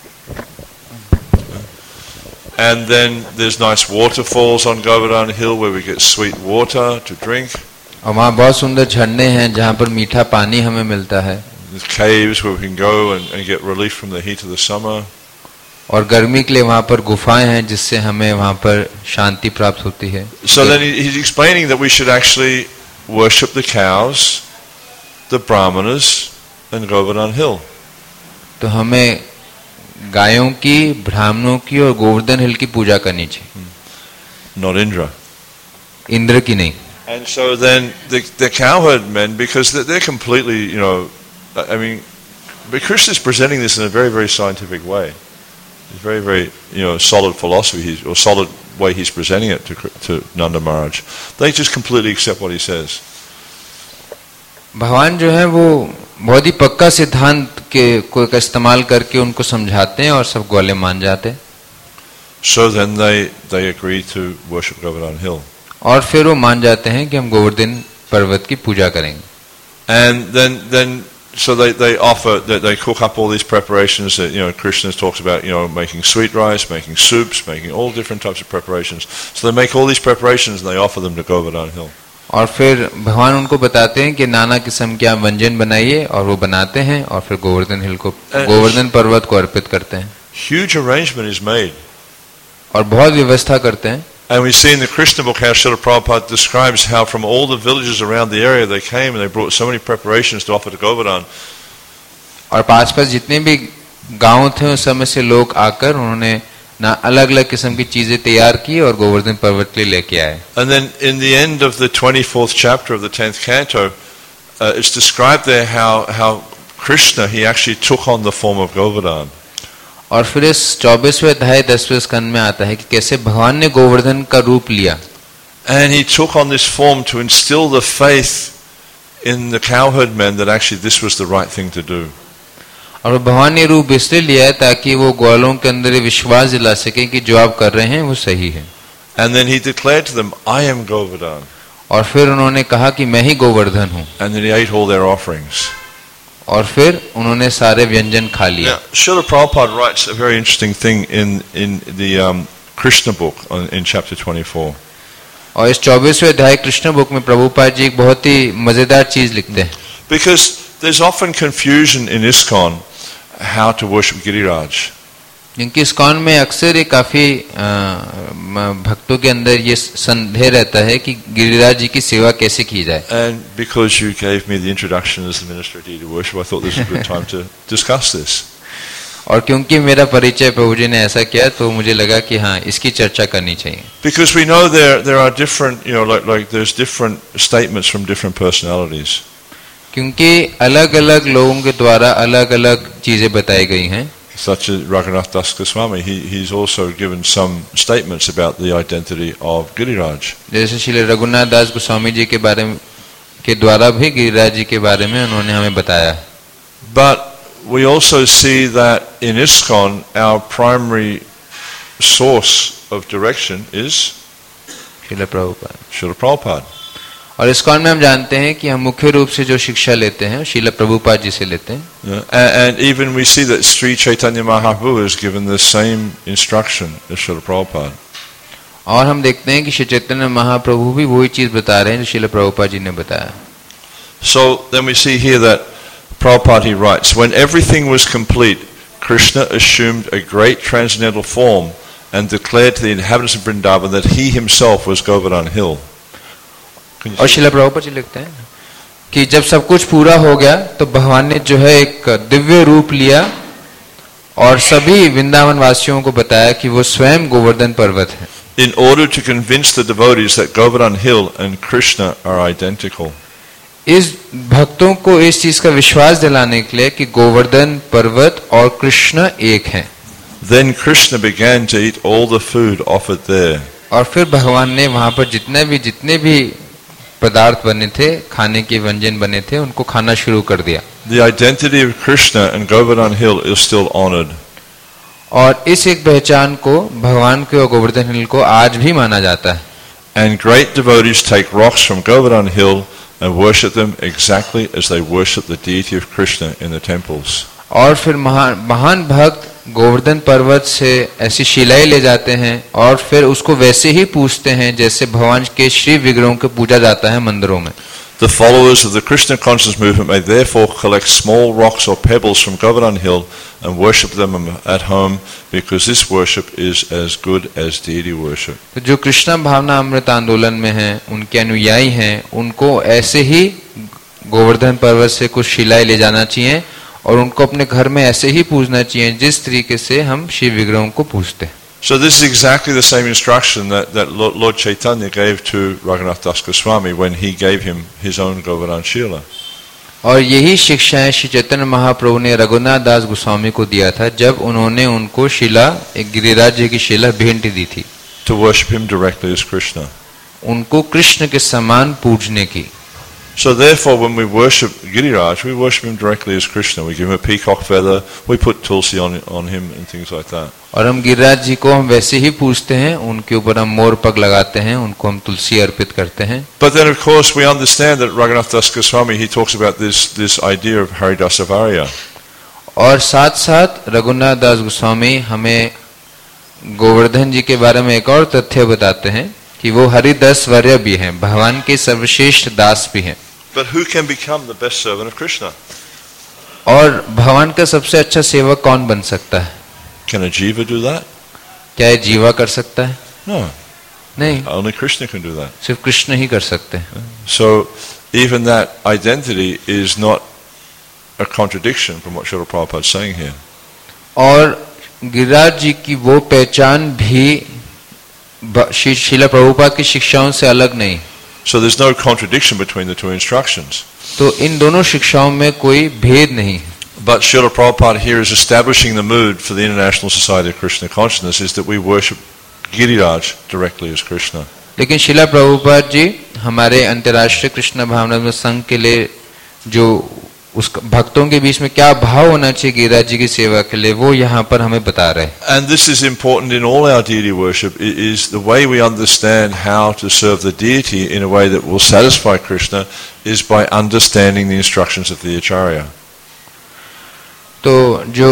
And then there's nice waterfalls on Govardhan Hill where we get sweet water to drink. और वहाँ बहुत सुंदर झरने हैं जहाँ पर मीठा पानी हमें मिलता है. There's caves where we can go and get relief from the heat of the summer. और गर्मी के लिए वहां पर गुफाएं हैं जिससे हमें वहां पर शांति प्राप्त होती है. So then he's explaining that we should actually worship the cows, the brahmanas, and Govardhan Hill. तो हमें गायों की, ब्राह्मणों की और गोवर्धन हिल की पूजा करनी चाहिए. Not Indra. इंद्र की नहीं. And so then the cowherd men, because they're completely, I mean, but Krishna is presenting this in a very, very scientific way. It's very, very, solid philosophy, or solid way he's presenting it to Nanda Maharaj. They just completely accept what he says. भगवान जो है वो बहुत ही पक्का सिद्धांत को इस्तेमाल करके उनको समझाते हैं और सब ग्वाले मान जाते हैं. So then they agree to worship Govardhan Hill. और फिर वो मान जाते हैं कि हम गोवर्धन पर्वत की पूजा करेंगे. And then so they offer that they cook up all these preparations that Krishna talks about, making sweet rice, making soups, making all different types of preparations. So they make all these preparations and they offer them to Govardhan Hill. और फिर भगवान उनको बताते हैं कि नाना किस्म के आप व्यंजन बनाइए और वो बनाते हैं और फिर गोवर्धन पर्वत को अर्पित करते हैं. Huge arrangement is made. और बहुत व्यवस्था करते हैं. And we see in the Krishna book how Srila Prabhupada describes how from all the villages around the area they came and they brought so many preparations to offer to Govardhan. और पास जितने भी गांव थे उस समय से लोग आकर उन्होंने ना अलग अलग किस्म की चीजें तैयार की और गोवर्धन पर्वत के लिए लेके आए. And then in the end of the 24th chapter of the 10th canto, it's described there how Krishna, he actually took on the form of Govardhan. और फिर इस 24वें अध्याय 10वें स्कंद में आता है कि कैसे भगवान ने गोवर्धन का रूप लिया. And he took on this form to instill the faith in the cowherd men that actually this was the right thing to do. और भगवान ने रूप इसलिए लिया है ताकि वो ग्वालों के अंदर विश्वास दिला सके कि जो आप कर रहे हैं वो सही है. And then he declared to them, I am Govardhan. और फिर उन्होंने कहा कि मैं ही गोवर्धन हूँ. And then he ate all their offerings. और फिर उन्होंने सारे व्यंजन खा लिए. Now, Srila Prabhupada writes a very interesting thing in the Krishna book in chapter 24. और इस 24वें अध्याय कृष्ण बुक में प्रभुपाद जी एक बहुत ही मजेदार चीज लिखते हैं. Because there's often confusion in ISKCON how to worship Giriraj. क्योंकि इस्कॉन में अक्सर ये काफी भक्तों के अंदर ये संदेह रहता है कि गिरिराज जी की सेवा कैसे की जाए. And because you gave me the introduction as the minister of deity worship, I thought this was a good time to discuss this. और क्योंकि मेरा परिचय प्रभु जी ने ऐसा किया तो मुझे लगा कि हाँ इसकी चर्चा करनी चाहिए. Because we know there are different, like there's different statements from different personalities. क्योंकि अलग अलग लोगों के द्वारा अलग अलग चीजें बताई गई हैं. Such as Raghunath Das Goswami, he's also given some statements about the identity of Giriraj. जैसे श्री रघुनाथ दास गोस्वामी जी के बारे में के द्वारा भी गिरिराज जी के बारे में उन्होंने हमें बताया. But we also see that in ISKCON our primary source of direction is Srila Prabhupada. Srila Prabhupada. और इस्कॉन में हम जानते हैं कि हम मुख्य रूप से जो शिक्षा लेते हैं श्रील प्रभुपाद जी से लेते हैं. And even we see that Sri Chaitanya Mahaprabhu is given the same instruction as Srila Prabhupada. और हम देखते हैं कि श्री चैतन्य महाप्रभु भी वही चीज बता रहे हैं जो श्रील प्रभुपाद जी ने बताया. So then we see here that Prabhupada he writes, when everything was complete, Krishna assumed a great transcendental form and declared to the inhabitants of Vrindavan that he himself was Govardhan Hill. और श्रील प्रभुपाद जी लिखते हैं कि जब सब कुछ पूरा हो गया तो भगवान ने जो है एक दिव्य रूप लिया और सभी वृंदावन वासियों को बताया कि वो स्वयं गोवर्धन पर्वत है. In order to convince the devotees that Govardhan Hill and Krishna are identical. इस भक्तों को इस चीज का विश्वास दिलाने के लिए कि गोवर्धन पर्वत और कृष्ण एक हैं. Then Krishna began to eat all the food offered there. और फिर भगवान ने वहां पर जितने भी पदार्थ बने थे, खाने के व्यंजन बने थे, उनको खाना शुरू कर दिया. The identity of Krishna and Govardhan Hill is still honored. और इस एक पहचान को भगवान के और गोवर्धन हिल को आज भी माना जाता है. And great devotees take rocks from Govardhan Hill and worship them exactly as they worship the deity of Krishna in the temples. और फिर महान भक्त गोवर्धन पर्वत से ऐसी शिलाएं ले जाते हैं और फिर उसको वैसे ही पूजते हैं जैसे भगवान के श्री विग्रहों को पूजा जाता है मंदिरों में. The followers of the Krishna consciousness movement may therefore collect small rocks or pebbles from Govardhan Hill and worship them at home, because this worship is as good as deity worship. तो जो कृष्णा भावना अमृत आंदोलन में हैं, उनके अनुयायी हैं, उनको ऐसे ही गोवर्धन पर्वत से कुछ शिलाएं ले जाना चाहिए और उनको अपने घर में ऐसे ही पूजना चाहिए जिस तरीके से हम शिव विग्रहों को पूजते हैं. So this is exactly the same instruction that Lord Chaitanya gave to Raghunath Das Goswami when he gave him his own Govardhan Shila. और यही शिक्षाएं श्री चैतन्य महाप्रभु ने रघुनाथ दास गोस्वामी को दिया था जब उन्होंने उनको शिला, एक गिरिराज जी की शिला भेंट दी थी. To worship him directly as Krishna. उनको कृष्ण के समान पूजने की. So therefore, when we worship Giriraj, we worship him directly as Krishna. We give him a peacock feather, we put tulsi on him and things like that. और हम गिरिराज जी को हम वैसे ही पूजते हैं, उनके ऊपर हम मोर पग लगाते हैं, उनको हम तुलसी अर्पित करते हैं. But then of course we understand that Raghunath Das Goswami, he talks about this idea of Haridasa Varya. और साथ साथ रघुनाथ दास गोस्वामी हमें गोवर्धन जी के बारे में एक और तथ्य बताते हैं कि वो हरिदास वर्य भी हैं, भगवान के सर्वश्रेष्ठ दास भी हैं. But who can become the best servant of Krishna? और भगवान का सबसे अच्छा सेवक कौन बन सकता है? Can a jiva do that? क्या ये जीवा कर सकता है? No. नहीं, Only Krishna can do that. सिर्फ कृष्ण ही कर सकते हैं. So even that identity is not a contradiction from what Srila Prabhupada is saying here. और गिरिराज जी की वो पहचान भी श्रीला प्रभुपाद की शिक्षाओं से अलग नहीं. So there's no contradiction between the two instructions. तो इन दोनों शिक्षाओं में कोई भेद नहीं. But Srila Prabhupada here is establishing the mood for the International Society of Krishna Consciousness is that we worship Giriraj directly as Krishna. लेकिन श्रीला प्रभुपाद जी हमारे अंतर्राष्ट्रीय कृष्ण भावना संघ के लिए जो उस भक्तों के बीच में क्या भाव होना चाहिए गिरिराज जी की सेवा के लिए, वो यहाँ पर हमें बता रहे हैं. And this is important in all our deity worship, is the way we understand how to serve the deity in a way that will satisfy Krishna is by understanding the instructions of the Acharya. तो जो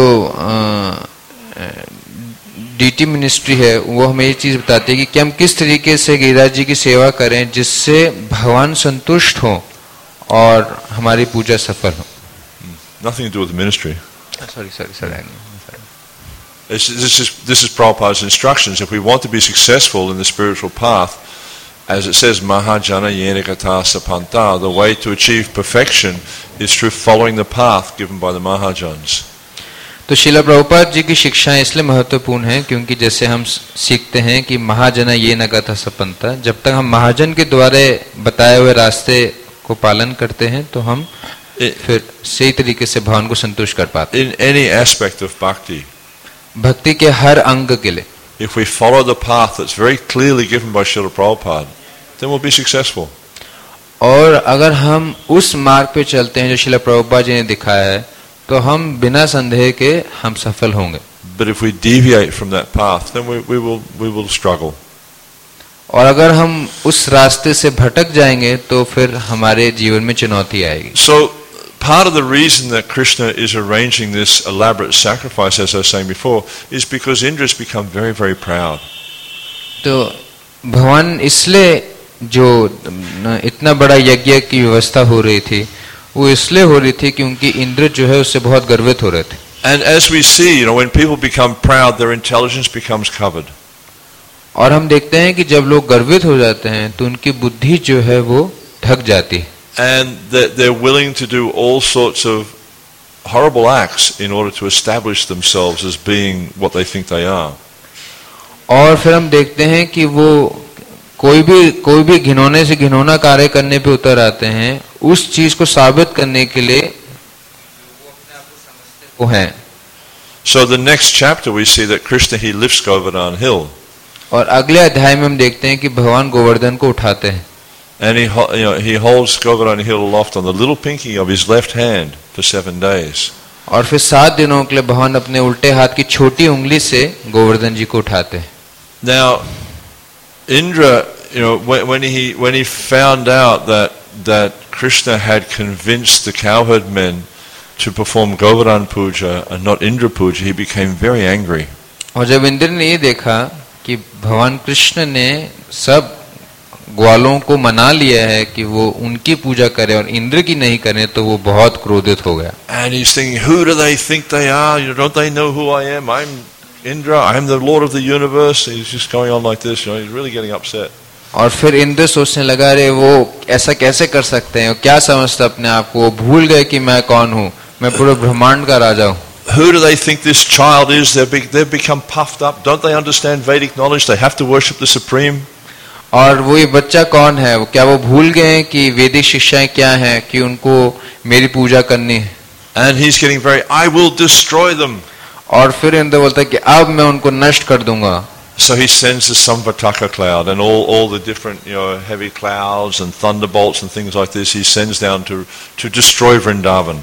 DT ministry है वो हमें ये चीज बताती है कि हम किस तरीके से गिरिराज जी की सेवा करें जिससे भगवान संतुष्ट हो और हमारी पूजा सफल हो. Nothing to do with the ministry. Sorry. This is Prabhupada's instructions. If we want to be successful in the spiritual path, as it says, Mahajana Yenagata Sapanta, the way to achieve perfection is through following the path given by the Mahajans. तो श्रीला प्रभुपाद जी की शिक्षाएं इसलिए महत्वपूर्ण हैं क्योंकि जैसे हम सीखते हैं कि महाजना ये नगता सपंता, जब तक हम महाजन के द्वारा बताए हुए रास्ते को पालन करते हैं तो हम फिर सही तरीके से भगवान को संतुष्ट कर पाते हैं. In any aspect of bhakti, भक्ति के हर अंग के लिए if we follow the path that's very clearly given by Srila Prabhupada, then we'll be successful. और अगर हम उस मार्ग पे चलते हैं जो श्रीला प्रभुपाद जी ने दिखाया है तो हम बिना संदेह के हम सफल होंगे. But if we deviate from that path, then we will struggle. और अगर हम उस रास्ते से भटक जाएंगे तो फिर हमारे जीवन में चुनौती आएगी. So part of the reason that Krishna is arranging this elaborate sacrifice, as I was saying before, is because Indra has become very, very proud. तो भगवान इसलिए जो इतना बड़ा यज्ञ की व्यवस्था हो रही थी वो इसलिए हो रही थी क्योंकि इंद्र जो है उससे बहुत गर्वित हो रहे थे. And as we see, when people become proud, their intelligence becomes covered. और हम देखते हैं कि जब लोग गर्वित हो जाते हैं तो उनकी बुद्धि जो है वो ढक जाती है. And they're willing to do all sorts of horrible acts in order to establish themselves as being what they think they are. और फिर हम देखते हैं कि वो कोई भी घिनौने से घिनौना कार्य करने पे उतर आते हैं उस चीज को साबित करने के लिए वो हैं. So the next chapter we see that Krishna, he lifts Govardhan Hill. और अगले अध्याय में हम देखते हैं कि भगवान गोवर्धन को उठाते हैं. And he holds Govardhan Hill aloft on the little pinky of his left hand for 7 days. और फिर 7 दिनों के लिए भगवान अपने उल्टे हाथ की छोटी उंगली से गोवर्धन जी को उठाते हैं. Now, Indra, when he found out that Krishna had convinced the cowherd men to perform Govardhan Puja and not Indra Puja, he became very angry. और जब इंद्र ने ये देखा कि भगवान कृष्ण ने सब ग्वालों को मना लिया है कि वो उनकी पूजा करें और इंद्र की नहीं करें, तो वो बहुत क्रोधित हो गया। And he's thinking, who do they think they are? Don't they know who I am? I'm Indra. I'm the Lord of the universe. He's just going on like this. He's really getting upset. और फिर इंद्र सोचने लगा, अरे वो ऐसा कैसे कर सकते हैं, क्या समझते अपने आप को, वो भूल गए कि मैं कौन हूँ, मैं पूरे ब्रह्मांड का राजा हूँ। Who do they think this child is? They've become puffed up. Don't they understand Vedic knowledge? They have to worship the Supreme. और वो ये बच्चा कौन है, क्या वो भूल गए हैं कि वैदिक शिक्षाएं क्या हैं, कि उनको मेरी पूजा करनी है। And he's getting very, I will destroy them. और फिर इंद्र बोलता है कि अब मैं उनको नष्ट कर दूंगा। So he sends the Samvartaka cloud and all the different heavy clouds and thunderbolts and things like this. He sends down to destroy Vrindavan.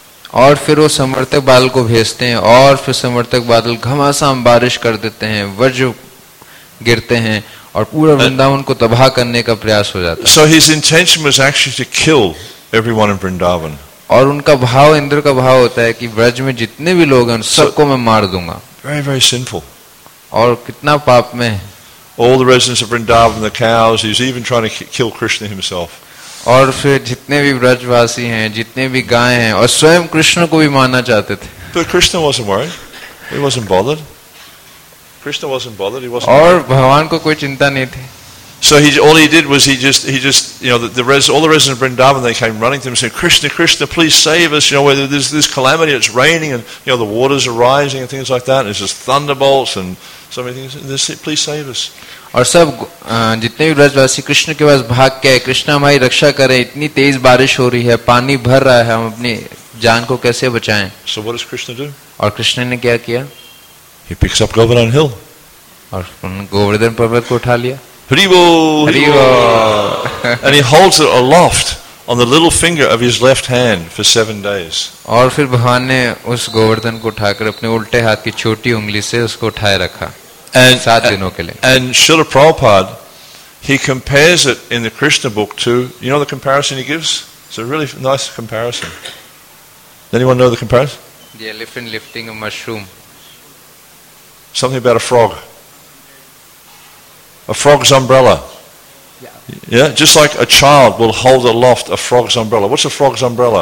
और फिर वो संवर्तक बादल को भेजते हैं, और फिर संवर्तक बादल घमासान बारिश कर देते हैं, वज्र गिरते हैं और पूरा वृंदावन को तबाह करने का प्रयास हो जाता है। So his intention was actually to kill everyone in Vrindavan. और उनका भाव, इंद्र का भाव होता है कि ब्रज में जितने भी लोग हैं उन सबको मैं मार दूंगा। Very, very sinful. और कितना पाप में है। All the residents of Vrindavan, the cows, he's even trying to kill Krishna himself. और फिर जितने भी ब्रजवासी हैं, जितने भी गाय हैं, और स्वयं कृष्ण को भी मारना चाहते थे। But Krishna wasn't worried. He wasn't bothered. Krishna wasn't bothered. He wasn't. और भगवान को कोई चिंता नहीं थी। So all he did was he just all the residents of Vrindavan, they came running to him saying, Krishna, Krishna, please save us. Where there's this calamity, it's raining and the waters are rising and things like that. And there's just thunderbolts and so many things. And they said, please save us. और सब जितने भी ब्रजवासी कृष्ण के पास भाग के, कृष्ण हमारी रक्षा करें, इतनी तेज बारिश हो रही है, पानी भर रहा है, हम अपनी जान को कैसे बचाएं। So what does Krishna do? और कृष्ण ने क्या किया? He picks up Govardhan Hill. और गोवर्धन पर्वत को उठा लिया। Haribo, Haribol. and he holds it aloft on the little finger of his left hand for 7 days. और फिर भगवान ने उस गोवर्धन को उठाकर अपने उल्टे हाथ की छोटी उंगली से उसको उठाए रखा 7 दिनों के लिए। And Srila Prabhupada, he compares it in the Krishna book to, the comparison he gives? It's a really nice comparison. Anyone know the comparison? The elephant lifting a mushroom. Something about a frog. A frog's umbrella. Yeah, just like a child will hold aloft a frog's umbrella. What's a frog's umbrella?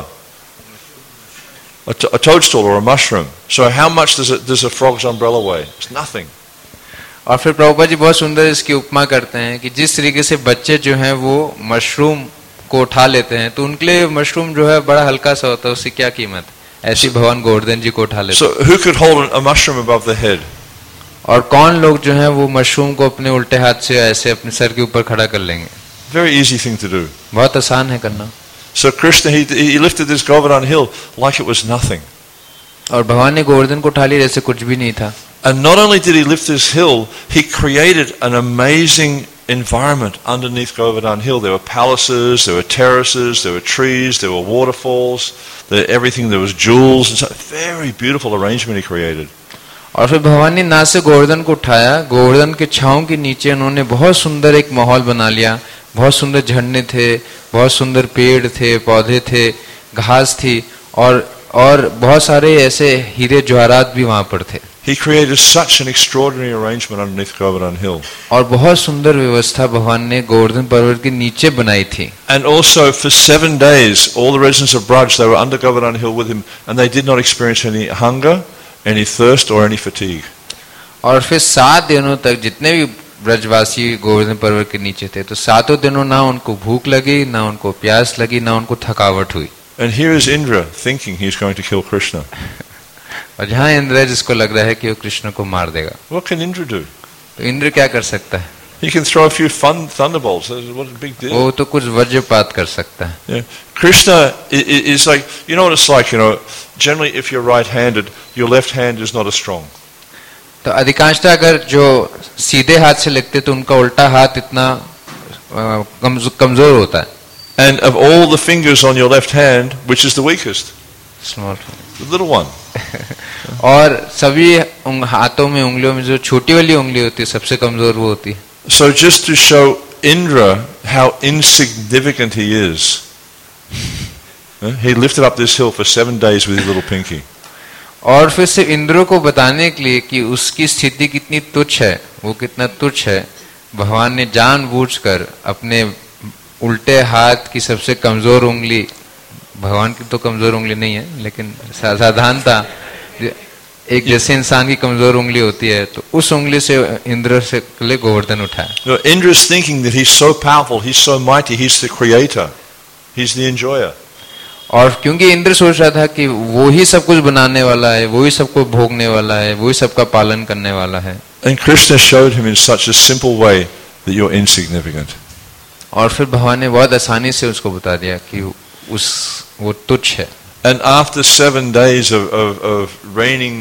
A toadstool or a mushroom. So how much does a frog's umbrella weigh? It's nothing. और फिर प्रभुपाद जी बहुत सुंदर इसकी उपमा करते हैं कि जिस तरीके से बच्चे जो हैं वो मशरूम को उठा लेते हैं, तो उनके लिए मशरूम जो है बड़ा हल्का सा होता है, उसकी क्या कीमत, ऐसी भगवान गोवर्धन जी को उठा लेते हैं। So who could hold a mushroom above the head? और कौन लोग जो हैं वो मशरूम को अपने उल्टे हाथ से ऐसे अपने सर के ऊपर खड़ा कर लेंगे? Very easy thing to do. बहुत आसान है करना। So Krishna, he lifted this Govardhan hill like it was nothing. और भगवान ने गोवर्धन को उठा लिया जैसे कुछ भी नहीं था। And not only did he lift this hill, he created an amazing environment underneath Govardhan Hill. There were palaces, there were terraces, there were trees, there were waterfalls, everything, there was jewels, and so very beautiful arrangement he created. और फिर भगवान ने ना से गोवर्धन को उठाया, गोवर्धन के छांव के नीचे उन्होंने बहुत सुंदर एक माहौल बना लिया, बहुत सुंदर झरने थे, बहुत सुंदर पेड़ थे, पौधे थे, घास थी, और बहुत सारे ऐसे हीरे जवाहरात भी वहां पर थे। He created such an extraordinary arrangement underneath Govardhan Hill. और बहुत सुंदर व्यवस्था भगवान ने गोवर्धन पर्वत के नीचे बनाई थी। And also for 7 days, all the residents of Braj, they were under Govardhan Hill with him, and they did not experience any hunger, any thirst, or any fatigue. और फिर 7 दिनों तक जितने भी ब्रजवासी गोवर्धन पर्वत के नीचे थे, तो 7 दिनों ना उनको भूख लगी, ना उनको प्यास लगी, ना उनको थकावट हुई। And here is Indra thinking he's going to kill Krishna. और जहाँ इंद्र है जिसको लग रहा है कि वो कृष्ण को मार देगा। What can Indra do? तो इंद्र क्या कर सकता है? He can throw a few thunderbolts. What a big deal. वो तो कुछ वज्रपात कर सकता है। Yeah. Krishna is like, what it's like, generally if you're right-handed, your left hand is not as strong. तो अधिकांशतः अगर जो सीधे हाथ से लिखते तो उनका उल्टा हाथ इतना कमजोर होता है। And of all the fingers on your left hand, which is the weakest? Small. The little one. और सभी हाथों में, उंगलियों में जो छोटी वाली उंगली होती है सबसे कमजोर वो होती है। So just to show Indra how insignificant he is, he lifted up this hill for 7 days with his little pinky. और फिर से इंद्र को बताने के लिए कि उसकी स्थिति कितनी तुच्छ है, वो कितना तुच्छ है, भगवान ने जानबूझकर अपने उल्टे हाथ की सबसे कमजोर उंगली, भगवान की तो कमजोर उंगली नहीं है लेकिन साधारणता एक जैसे इंसान की कमजोर उंगली होती है, तो उस उंगली से इंद्र से ले गोवर्धन उठाया। Indra is thinking that he's so powerful, he's so mighty, he's the creator, he's the enjoyer. और क्योंकि इंद्र सोच रहा था कि वो ही सब कुछ बनाने वाला है, वो ही सबको भोगने वाला है, वो ही सबका पालन करने वाला है। And Krishna showed him in such a simple way that you're insignificant. और फिर भगवान ने बहुत आसानी से उसको बता दिया कि वो तुच्छ है। And after 7 days of raining,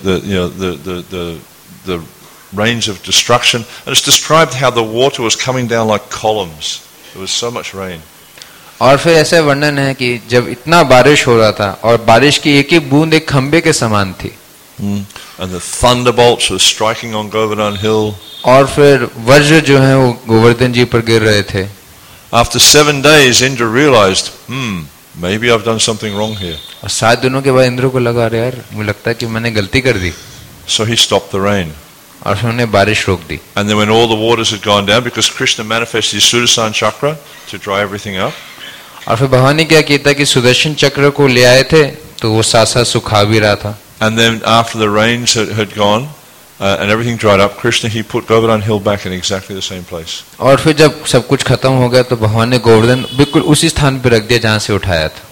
the rains of destruction, and it's described how the water was coming down like columns. There was so much rain. और फिर ऐसा वर्णन है कि जब इतना बारिश हो रहा था और बारिश की एक एक बूंद एक खंबे के समान थी। And the thunderbolts were striking on Govardhan Hill. और फिर वज्र जो है वो गोवर्धन जी पर गिर रहे थे। After 7 days, Indra realized, maybe I've done something wrong here. और 7 दिनों के बाद इंद्र को लगा, अरे यार मुझे लगता है कि मैंने गलती कर दी। So he stopped the rain. और उन्होंने बारिश रोक दी। And then when all the waters had gone down, because Krishna manifested his Sudarshan chakra to dry everything up. और फिर भगवान ने क्या किया था कि सुदर्शन चक्र को ले आए थे, तो वो साथ साथ सुखा भी रहा था। And then after the rains had gone and everything dried up, Krishna he put Govardhan Hill back in exactly the same place. और फिर जब सब कुछ खत्म हो गया तो भगवान ने गोवर्धन बिल्कुल उसी स्थान पर रख दिया जहां से उठाया था।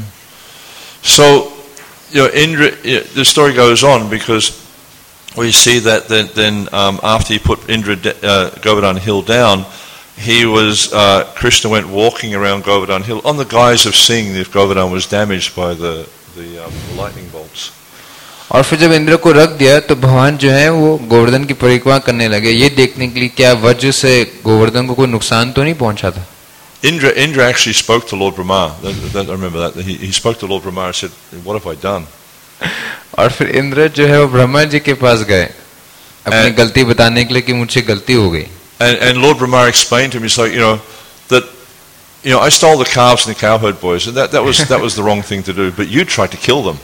So, Indra, the story goes on because we see that then after he put Govardhan Hill down, he was Krishna went walking around Govardhan Hill on the guise of seeing if Govardhan was damaged by the lightning bolts. और फिर जब इंद्र को रख दिया तो भगवान जो है वो गोवर्धन की परिक्रमा करने लगे, ये देखने के लिए क्या वज्र से गोवर्धन को कोई नुकसान तो नहीं पहुंचा था। Indra actually spoke to Lord Brahma. I remember that. He spoke to Lord Brahma and said, "What have I done?" और फिर इंद्र जो है वो ब्रह्मा जी के पास गए अपनी गलती बताने के लिए कि मुझसे गलती हो गई। And Lord Brahma explained to him, he's like, that I stole the calves and the cowherd boys, and that was the wrong thing to do. But you tried to kill them.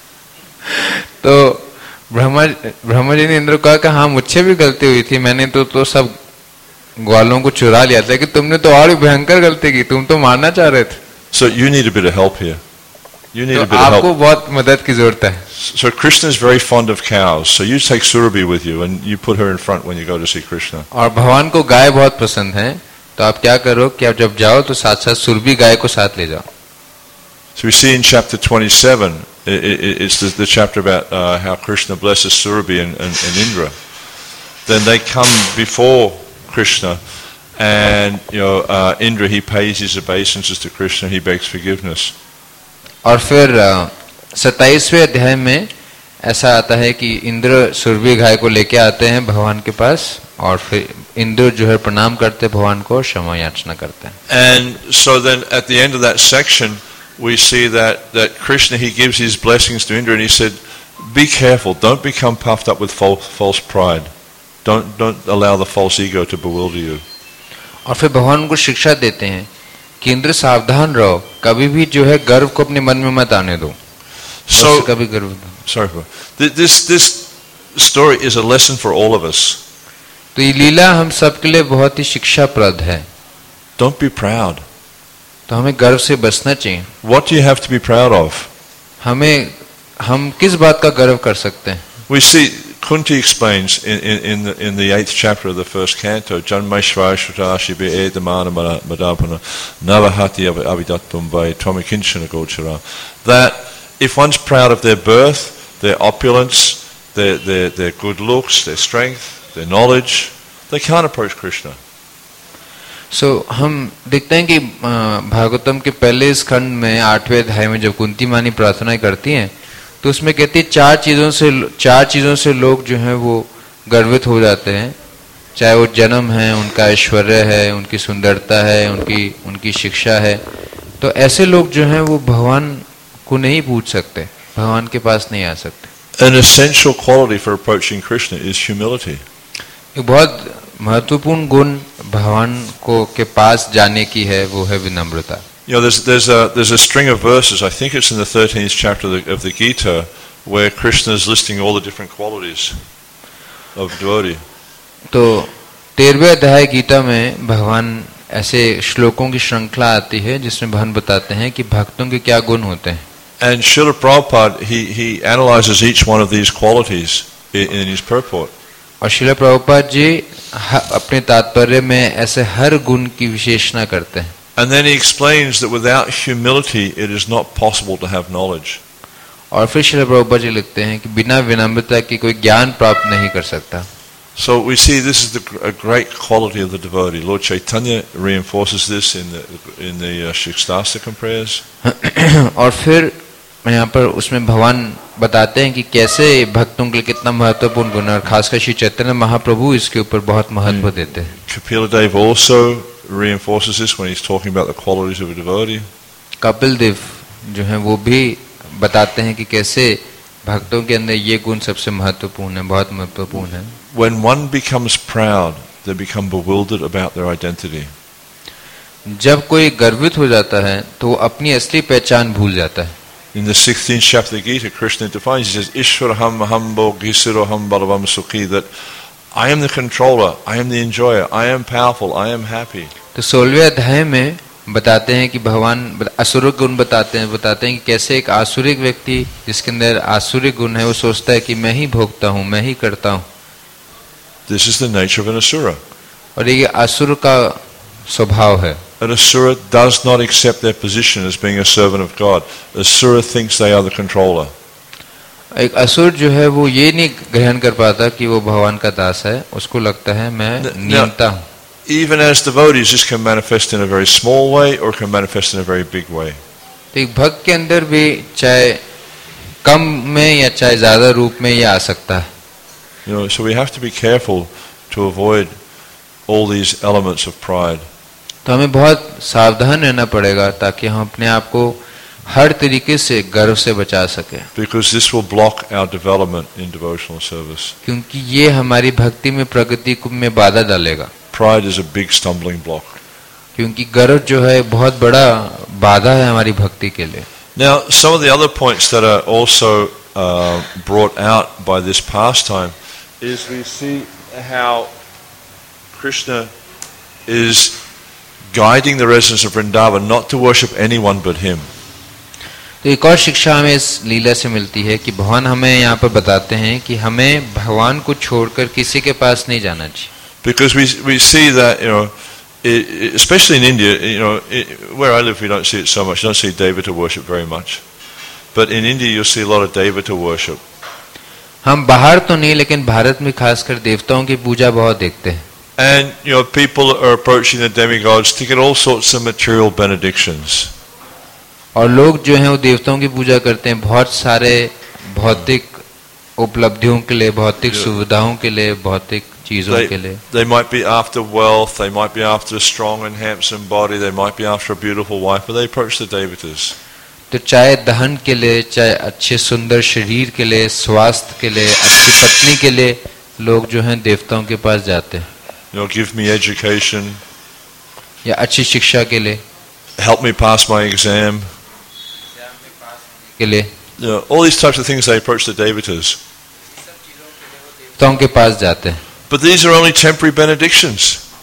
तो ब्रह्मा जी ने इंद्र को कहा कि हाँ मुझसे भी गलती हुई थी, मैंने तो सब ग्वालों को चुरा लिया था, कि तुमने तो और भी भयंकर गलती की, तुम तो मारना चाह रहे थे। So you need a bit of help here. You need a bit of help. आपको बहुत मदद की जरूरत है। So Krishna is very fond of cows. So you take Surabhi with you and you put her in front when you go to see Krishna. और भगवान को गाय बहुत पसंद है, तो आप क्या करो कि आप जब जाओ तो साथ साथ सुरभि गाय को साथ ले जाओ। So we see in chapter 27, it's the chapter about how Krishna blesses Surabhi and Indra. Then they come before Krishna, and Indra he pays his obeisances to Krishna, he begs forgiveness. और फिर 27वें अध्याय में ऐसा आता है कि इंद्र सुरभि गाय को लेके आते हैं भगवान के पास, और फिर इंद्र जो है प्रणाम करते भगवान को, क्षमा याचना करते हैं। And so then at the end of that section we see that Krishna he gives his blessings to Indra, and he said, be careful, don't become puffed up with false pride, don't allow the false ego to bewilder you. और फिर भगवान को शिक्षा देते हैं कि इंद्र सावधान रहो, कभी भी जो है गर्व को अपने मन में मत आने दो। So कभी गर्व this story is a lesson for all of us. तो ये लीला हम सबके लिए बहुत ही शिक्षाप्रद है। Don't be proud. तो हमें गर्व से बचना चाहिए। What do you have to be proud of? हम किस बात का गर्व कर सकते हैं? We see Kunti explains in the 8th chapter of the first canto, Janmeshvara Shrutashi be edamana madapana navahati avidatum by Tomikinshana Gochara, that if one's proud of their birth, their opulence, their good looks, their strength, their knowledge, they can't approach Krishna. So हम देखते हैं कि भागवतम के पहले इस खंड में 8वें अध्याय में जब कुंती मानी प्रार्थना करती हैं तो उसमें कहती है चार चीजों से लोग जो हैं वो गर्वित हो जाते हैं, चाहे वो जन्म है, उनका ऐश्वर्य है, उनकी सुंदरता है, उनकी शिक्षा है। तो ऐसे लोग जो हैं वो भगवान को नहीं पूछ सकते, भगवान के पास नहीं आ सकते। An essential quality for approaching Krishna is humility. एक बहुत महत्वपूर्ण गुण भगवान को के पास जाने की है, वो है विनम्रता। There's a string of verses, I think it's in the 13th chapter of the Gita, where Krishna is listing all the different qualities of devotee. तो 13वें अध्याय गीता में भगवान ऐसे श्लोकों की श्रृंखला आती है जिसमें भगवान बताते हैं कि भक्तों के क्या गुण होते हैं. And Srila Prabhupada, he analyzes each one of these qualities in his purport. और श्रील प्रभुपाद जी अपने तात्पर्य में ऐसे हर गुण की विशेषणा करते हैं. And then he explains that without humility it is not possible to have knowledge. और फिर श्रील प्रभुपाद जी लिखते हैं कि बिना विनम्रता के कोई ज्ञान प्राप्त नहीं कर सकता. So we see this is a great quality of the devotee. Lord Chaitanya reinforces this in the Shikshastakam prayers. और फिर यहाँ पर उसमें भगवान बताते हैं कि कैसे भक्तों के लिए कितना महत्वपूर्ण गुण है, और खासकर श्री चैतन्य महाप्रभु इसके ऊपर बहुत महत्व देते हैं. Kapila Dev also reinforces this when he's talking about the qualities of a devotee. Kapil Dev जो हैं वो भी बताते हैं कि कैसे भक्तों के अंदर ये गुण सबसे महत्वपूर्ण है, बहुत महत्वपूर्ण है. When one becomes proud, they become bewildered about their identity. जब कोई गर्वित हो जाता है तो वो अपनी असली पहचान भूल जाता है. In the 16th chapter of the Gita, Krishna defines, he says, Ishwaraham Hambo Gisiroham Balavam Sukhi, that I am the controller, I am the enjoyer, I am powerful, I am happy. तो 16वें अध्याय में बताते हैं कि भगवान असुर गुण बताते हैं कि कैसे एक आसुरिक व्यक्ति जिसके अंदर आसुरिक गुण है वो सोचता है कि मैं ही भोगता हूँ, मैं ही करता हूँ. This is the nature of an asura. और ये असुर का स्वभाव है. An asura does not accept their position as being a servant of God. Asura thinks they are the controller. एक असुर जो है वो ये नहीं ग्रहण कर पाता कि वो भगवान का दास है, उसको लगता है मैं नियंता हूँ. Even as devotees, this can manifest in a very small way or can manifest in a very big way. तो एक भक्त के अंदर भी चाहे कम में या चाहे ज्यादा रूप में ये आ सकता है. You know, so we have to be careful to avoid all these elements of pride. तो हमें बहुत सावधान रहना पड़ेगा ताकि हम अपने आप को हर तरीके से गर्व से बचा सके. Because this will block our development in devotional service. क्योंकि ये हमारी भक्ति में प्रगति में बाधा डालेगा. Pride is a big stumbling block. क्योंकि गर्व जो है बहुत बड़ा बाधा है हमारी भक्ति के लिए. Now, some of the other points that are also brought out by this pastime is we see how Krishna is guiding the residents of Vrindavan not to worship anyone but him. तो एक और शिक्षा हमें इस लीला से मिलती है कि भगवान हमें यहाँ पर बताते हैं कि हमें भगवान को छोड़कर किसी के पास नहीं जाना चाहिए. Because we see that, you know, especially in India, you know, where I live we don't see it so much. You don't see Devata worship very much. But in India you'll see a lot of Devata worship. हम बाहर तो नहीं लेकिन भारत में खासकर देवताओं की पूजा बहुत देखते हैं. And you know, people are approaching the demigods to get all sorts of material benedictions. और लोग जो हैं वो देवताओं की पूजा करते हैं बहुत सारे भौतिक उपलब्धियों के लिए, भौतिक सुविधाओं के लिए, भौतिक चीजों के लिए. They might be after wealth, they might be after a strong and handsome body, they might be after a beautiful wife, but they approach the devatas. तो चाहे धन के लिए, चाहे अच्छे सुंदर शरीर के लिए, स्वास्थ्य के लिए, अच्छी पत्नी के लिए लोग जो हैं देवताओं के पास जाते हैं. You know, give me education, या अच्छी शिक्षा के लिए, help me pass my exam. के लिए, You know, all these types of things they approach the devatas. देवताओं के पास जाते हैं. But these are only temporary benedictions.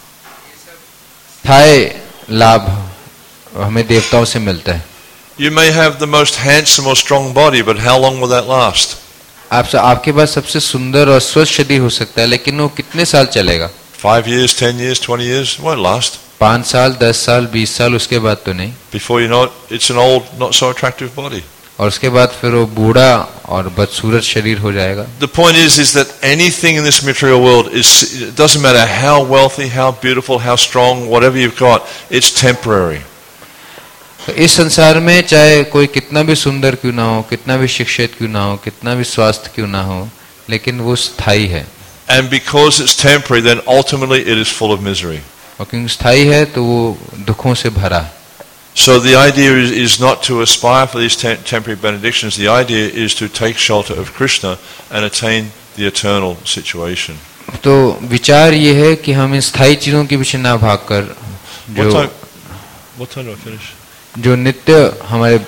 स्थायी लाभ हमें देवताओं से मिलता है. You may have the most handsome or strong body, but how long will that last? आपके पास सबसे सुंदर और स्वस्थ शरीर हो सकता है लेकिन वो कितने साल चलेगा? 5 years, 10 years, 20 years, won't last. 5 साल, 10 साल, 20 साल, उसके बाद तो नहीं. Before you know it, it's an old, not so attractive body. और उसके बाद फिर वो बूढ़ा और बदसूरत शरीर हो जाएगा. The point is that anything in this material world it doesn't matter how wealthy, how beautiful, how strong, whatever you've got, it's temporary. तो इस संसार में चाहे कोई कितना भी सुंदर क्यों ना हो, कितना भी शिक्षित क्यों ना हो, कितना भी स्वास्थ्य क्यों ना हो, लेकिन वो स्थायी है. And because it's temporary, then ultimately it is full of misery. और क्योंकि स्थायी है तो वो दुखों से भरा है. So the idea is not to aspire for these temporary benedictions. The idea is to take shelter of Krishna and attain the eternal situation. तो विचार ये है कि हम इन स्थायी चीजों के पीछे ना भागकर What time do I finish? जो नित्य हमारे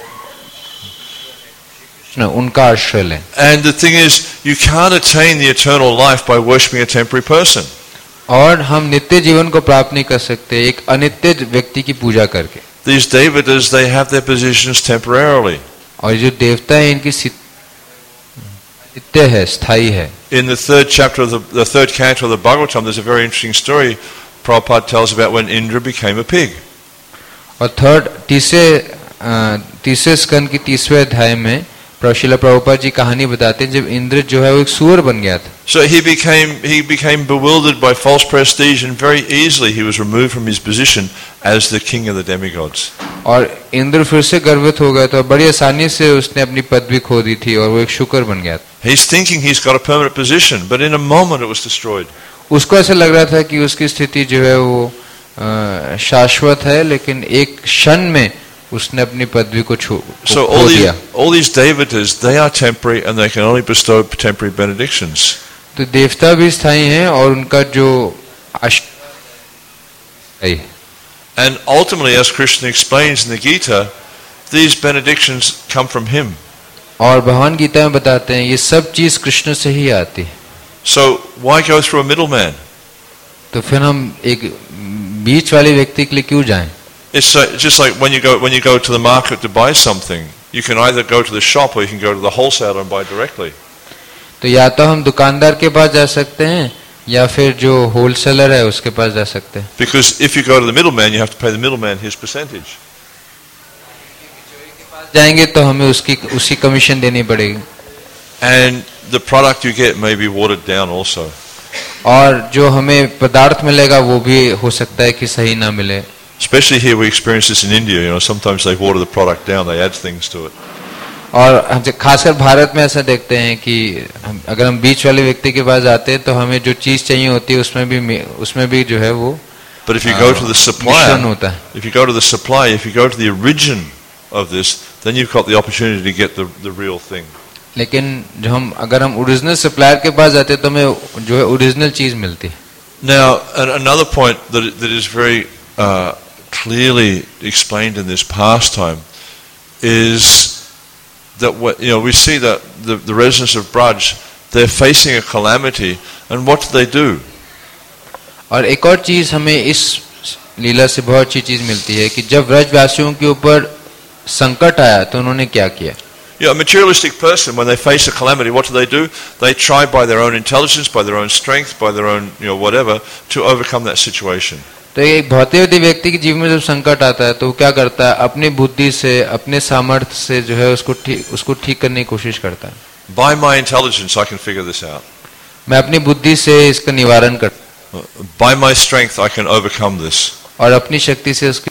उनका आश्रय लें. And the thing is, you can't attain the eternal life by worshipping a temporary person. और हम नित्य जीवन को प्राप्त नहीं कर सकते एक अनित्य व्यक्ति की पूजा करके। These devatas, they have their positions temporarily. और जो देवता है इनकी नित्य है, स्थायी है। In the third chapter of the third canto of the Bhagavatam, there's a very interesting story Prabhupada tells about when Indra became a pig. और तीसरे स्कंद की 30वें अध्याय में श्रील प्रभुपाद जी कहानी बताते हैं जब इंद्र जो है वो एक सूअर बन गया था। So he became bewildered by false prestige, and very easily he was removed from his position as the king of the demigods. और इंद्र फिर से गर्वित हो गया था, बड़ी आसानी से उसने अपनी पदवी खो दी थी और वो एक शुकर बन गया था। He's thinking he's got a permanent position, but in a moment it was destroyed. उसको ऐसा लग रहा था कि उसकी स्थिति जो है वो शाश्वत है, लेकिन एक क्षण में उसने अपनी पदवी को खो दिया। All these devatas, they are temporary and they can only bestow temporary benedictions. तो देवता भी स्थायी हैं और उनका जो And ultimately, as Krishna explains in the Gita, these benedictions come from him. और भगवान गीता में बताते हैं ये सब चीज कृष्ण से ही आती है। So why go through a middleman? तो फिर हम एक बीच वाले व्यक्ति के लिए क्यों जाएं? It's just like when you go to the market to buy something, you can either go to the shop or you can go to the wholesaler and buy directly. तो या तो हम दुकानदार के पास जा सकते हैं या फिर जो होलसेलर है उसके पास जा सकते हैं। Because if you go to the middleman, you have to pay the middleman his percentage. जाएंगे तो हमें उसी कमीशन देनी पड़ेगी। And the product you get may be watered down also. और जो हमें पदार्थ मिलेगा वो भी हो सकता है कि सही ना मिले। Especially here, we experience this in India. You know, sometimes they water the product down, they add things to it. और खासकर भारत में ऐसा देखते हैं कि अगर हम बीच वाले व्यक्ति के पास जाते हैं तो हमें जो चीज चाहिए होती है उसमें भी जो है वो But if you go to the supplier, होता है। if you go to the supplier, if you go to the origin of this, then you've got the opportunity to get the real thing. लेकिन अगर हम original supplier के पास जाते हैं तो हमें जो है ओरिजिनल चीज मिलती है। Now, another point that is very clearly explained in this pastime is that we see that the residents of Braj, they're facing a calamity, and what do? और एक और चीज हमें इस लीला से बहुत अच्छी चीज मिलती है कि जब ब्रजवासियों के ऊपर संकट आया तो उन्होंने क्या किया। A materialistic person, when they face a calamity, what do? They try by their own intelligence, by their own strength, by their own whatever, to overcome that situation. तो एक भौतिकवादी व्यक्ति के जीवन में जब संकट आता है तो वो क्या करता है, अपनी बुद्धि से अपने सामर्थ्य से जो है उसको ठीक करने की कोशिश करता है। By my intelligence I can figure this out. मैं अपनी बुद्धि से इसका निवारण करता हूँ। By my strength I can overcome this. और अपनी शक्ति से उसकी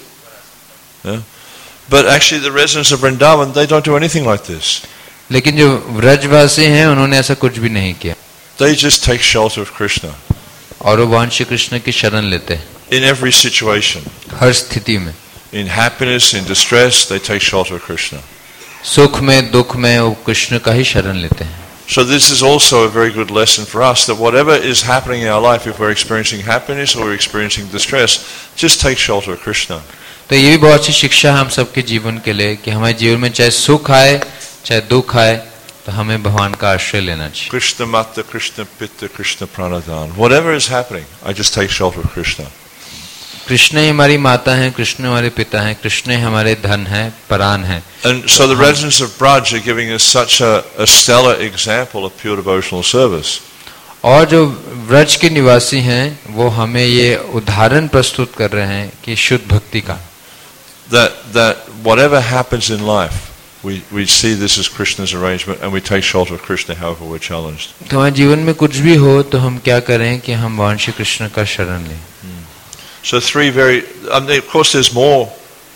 But actually the residents of Vrindavan, they don't do anything like this. लेकिन जो व्रजवासी हैं उन्होंने ऐसा कुछ भी नहीं किया। They just take shelter of Krishna. और वो भगवान श्री कृष्ण की शरण लेते हैं। In every situation. हर स्थिति में। In happiness, in distress, they take shelter of Krishna. सुख में दुख में वो कृष्ण का ही शरण लेते हैं। So this is also a very good lesson for us, that whatever is happening in our life, if we're experiencing happiness or we're experiencing distress, just take shelter of Krishna. तो ये भी बहुत अच्छी शिक्षा है हम सबके जीवन के लिए कि हमारे जीवन में चाहे सुख आए चाहे दुख आए तो हमें भगवान का आश्रय लेना चाहिए। Krishna Mata, Krishna Pitta, Krishna Pranadhan. Whatever is happening, I just take shelter of Krishna. Krishna ही हमारी माता हैं, कृष्ण हमारे पिता हैं, कृष्ण ही हमारे धन हैं, प्राण हैं। And so the residents of Braj are giving us such a stellar example of pure devotional service. और जो व्रज के निवासी हैं वो हमें ये उदाहरण प्रस्तुत कर रहे हैं कि शुद्ध भक्ति का। That whatever happens in life, we see this as Krishna's arrangement and we take shelter of Krishna however we're challenged. तो हमारे जीवन में कुछ भी हो तो हम क्या करें कि हम भगवान श्री कृष्ण का शरण लें। So of course there's more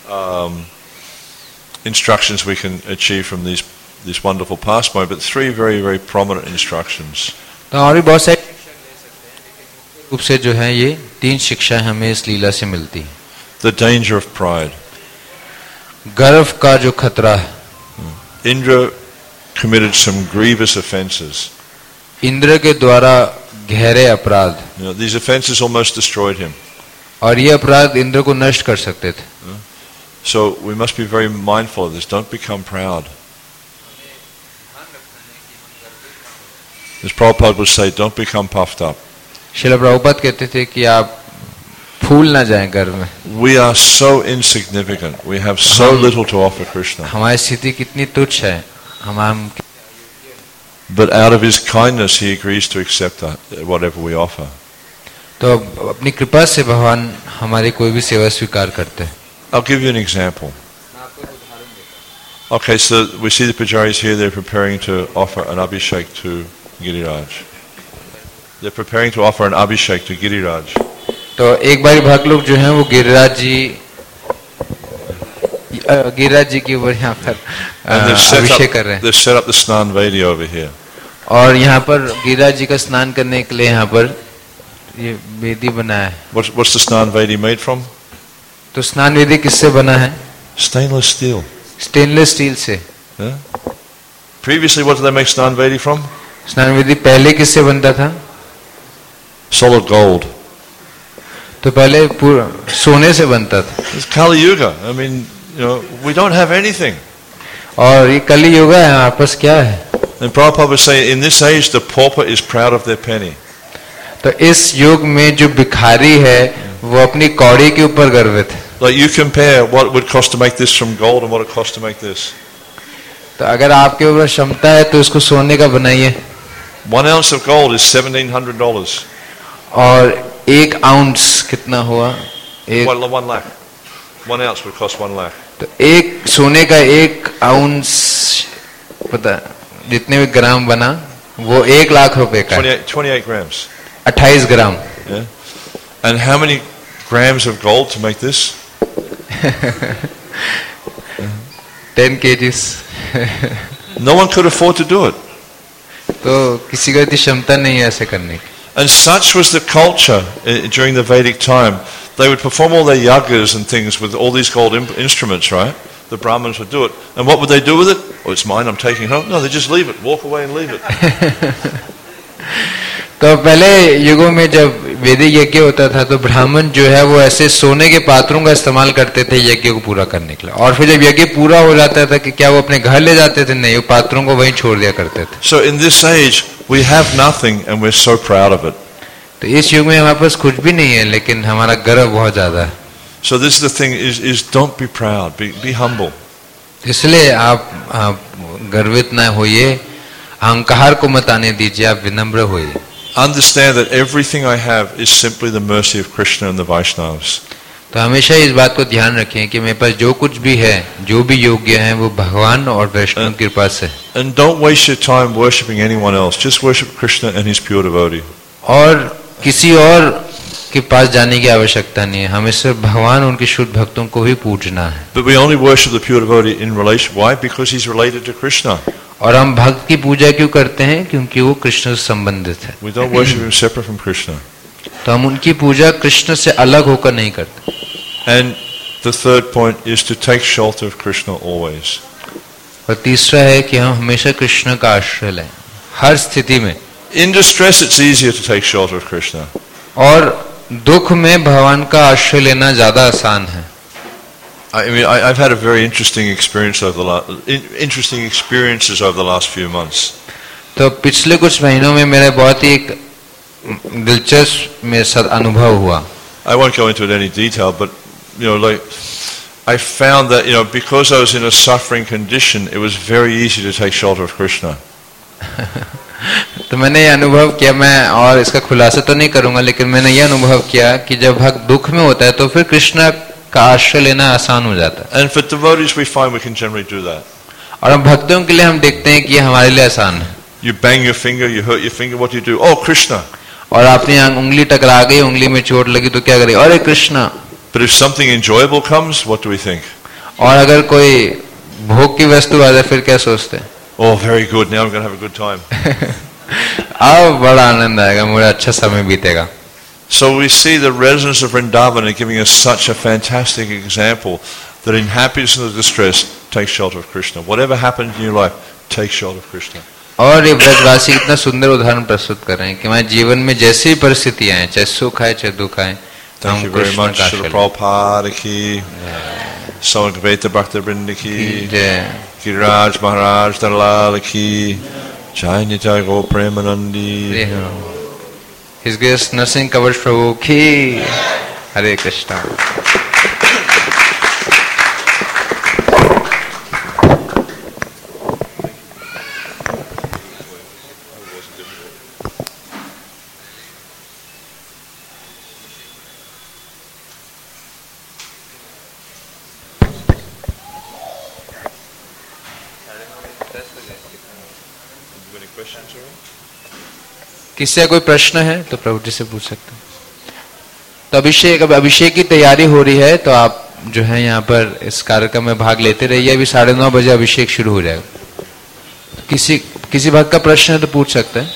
instructions we can achieve from these wonderful pastime, but three very, very prominent instructions. तो और भी बहुत सारी शिक्षा ले सकते हैं, लेकिन रूप से जो है ये 3 शिक्षाएं हमें इस लीला से मिलती है। The danger of pride. गर्व का जो खतरा है। Indra committed some grievous offenses. Indra के द्वारा गहरे अपराध। These offenses almost destroyed him. और ये अपराध इंद्र को नष्ट कर सकते थे। So we must be very mindful of this. Don't become proud. As Prabhupada would say, don't become puffed up. Srila Prabhupada कहते थे कि आप फूल ना जाएं घर में. We are so insignificant. We have so little to offer Krishna. हमारी स्थिति कितनी तुच्छ है. हम But out of his kindness, he agrees to accept whatever we offer. तो अपनी कृपा से भगवान हमारी कोई भी सेवा स्वीकार करते हैं. I'll give you an example. Okay, so we see the pujaris here. They're preparing to offer an abhishek to Giriraj. They're preparing to offer an abhishek to Giriraj. तो एक बार भक्त लोग जो हैं वो गिरिराज जी के ऊपर यहाँ पर अभिषेक कर रहे हैं. They've set up the Snan Vedi over here. और यहाँ पर गिरिराज जी का स्नान करने के लिए यहाँ पर ये वेदी बना है. What's the Snan Vedi made from? तो स्नान वेदी किससे बना है? Stainless steel. स्टेनलेस स्टील से. Yeah? Previously, what did they make Snan Vedi from? स्नान वेदी पहले किससे बनता था? Solid gold. तो पहले सोने से बनता था. It's Kali Yuga. I mean, we don't have anything. और ये कली युग है, हमारे पास क्या है? And Prabhupada was saying, in this age, the pauper is proud of their penny. तो इस युग में जो भिखारी है वो अपनी कौड़ी के ऊपर गर्वित है. Like you compare what it would cost to make this from gold and what it costs to make this. तो अगर आपके ऊपर क्षमता है तो इसको सोने का बनाइए. 1 ounce of gold is $1,700. और 1 आउंस कितना हुआ? 1 lakh. 1 ounce would cost 1 lakh. तो एक सोने का 1 आउंस पता जितने भी ग्राम बना वो 1 लाख रुपए का. 28 grams. 28 gram. Yeah. And how many grams of gold to make this? 10 kgs. No one could afford to do it. तो किसी को इतनी क्षमता नहीं है ऐसे करने की. And such was the culture during the Vedic time. They would perform all their yagas and things with all these gold instruments, right? The Brahmins would do it. And what would they do with it? Oh, it's mine, I'm taking it home. No, they just leave it, walk away and leave it. तो पहले युगों में जब वैदिक यज्ञ होता था तो ब्राह्मण जो है वो ऐसे सोने के पात्रों का इस्तेमाल करते थे यज्ञ को पूरा करने के लिए. और फिर जब यज्ञ पूरा हो जाता था कि क्या वो अपने घर ले जाते थे? नहीं, वो पात्रों को वहीं छोड़ दिया करते थे. So in this age we have nothing and we're so proud of it. तो इस युग में हमारे पास कुछ भी नहीं है लेकिन हमारा गर्व बहुत ज्यादा है. So this is the thing is don't be proud, be humble. इसलिए आप गर्वित ना होइए, अहंकार को मत आने दीजिए, आप विनम्र होइए. Understand that everything I have is simply the mercy of Krishna and the Vaishnavas. तो हमेशा इस बात को ध्यान रखें कि मेरे पास जो कुछ भी है, जो भी योग्य है, वो भगवान और वैष्णव की कृपा से. And don't waste your time worshipping anyone else. Just worship Krishna and his pure devotee. और किसी और के पास जाने की आवश्यकता नहीं है, हमें सिर्फ भगवान उनके शुद्ध भक्तों को ही पूजना है. But we only worship the pure devotee in relation. Why? Because he's related to Krishna. और हम भक्त की पूजा क्यों करते हैं? क्योंकि वो कृष्ण से संबंधित है. We don't worship him separate from Krishna. तो हम उनकी पूजा कृष्ण से अलग होकर नहीं करते. And the third point is to take shelter of Krishna always. और तीसरा है कि हम हमेशा कृष्ण का आश्रय लें हर स्थिति में. In distress, it's easier to take shelter of Krishna. और दुख में भगवान का आश्रय लेना ज्यादा आसान है. I mean, I've had a very interesting experience interesting experiences over the last few months. तो पिछले कुछ महीनों में मेरा बहुत ही एक दिलचस्प मेरे साथ अनुभव हुआ. I won't go into it in any detail, but like I found that because I was in a suffering condition, it was very easy to take shelter of Krishna. तो मैंने ये अनुभव किया, मैं और इसका खुलासा तो नहीं करूंगा, लेकिन मैंने ये अनुभव किया कि जब भक्त दुख में होता है तो फिर कृष्ण का आश्रय लेना आसान हो जाता है. And for devotees, we find we can generally do that. और हम भक्तों के लिए हम देखते हैं कि ये हमारे लिए आसान है. You bang your finger, you hurt your finger, what do you do? Oh, Krishna. और आपने उंगली टकरा गई, उंगली में चोट लगी तो क्या करें? अरे Krishna. But if something enjoyable comes, what do we think? और अगर कोई भोग की वस्तु आ जाए फिर क्या सोचते हैं? Oh, very good. Now I'm going to have a good time. अब बड़ा आनंद आएगा, मुझे अच्छा समय बीतेगा. So we see the residents of Vrindavan are giving us such a fantastic example that in happiness and distress, take shelter of Krishna. Whatever happens in your life, take shelter of Krishna. और ये व्रतवासी इतना सुंदर उदाहरण प्रस्तुत कर रहे हैं कि हमारे जीवन में जैसी परिस्थितियां हैं, चाहे सुख आए चाहे दुख आए, Thank you very much, Srila Prabhupada ki, Samagveta Bhakta Vrinda ki, Giriraj Maharaj Dalal ki, Jai Nitai Go Premanandi. His Grace Nrsimha Kavach Prabhu ki Hare Krishna. किसी का कोई प्रश्न है तो प्रभु जी से पूछ सकते हैं। तो अभिषेक की तैयारी हो रही है, तो आप जो है यहाँ पर इस कार्यक्रम में भाग लेते रहिए। अभी 9:30 बजे अभिषेक शुरू हो जाएगा। किसी भक्त का प्रश्न है तो पूछ सकते हैं।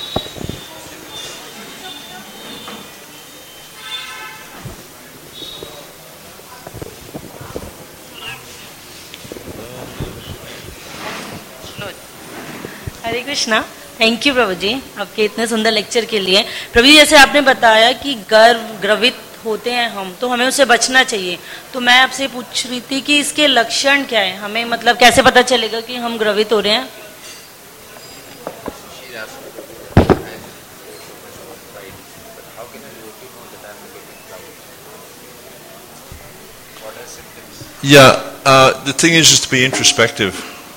हरे कृष्णा। थैंक यू प्रभु जी आपके इतने सुंदर लेक्चर के लिए। प्रभु जी जैसे आपने बताया कि गर्वित होते हैं हम, तो हमें उससे बचना चाहिए। तो मैं आपसे पूछ रही थी कि इसके लक्षण क्या है, हमें मतलब कैसे पता चलेगा कि हम गर्वित हो रहे हैं? The thing is just to be introspective.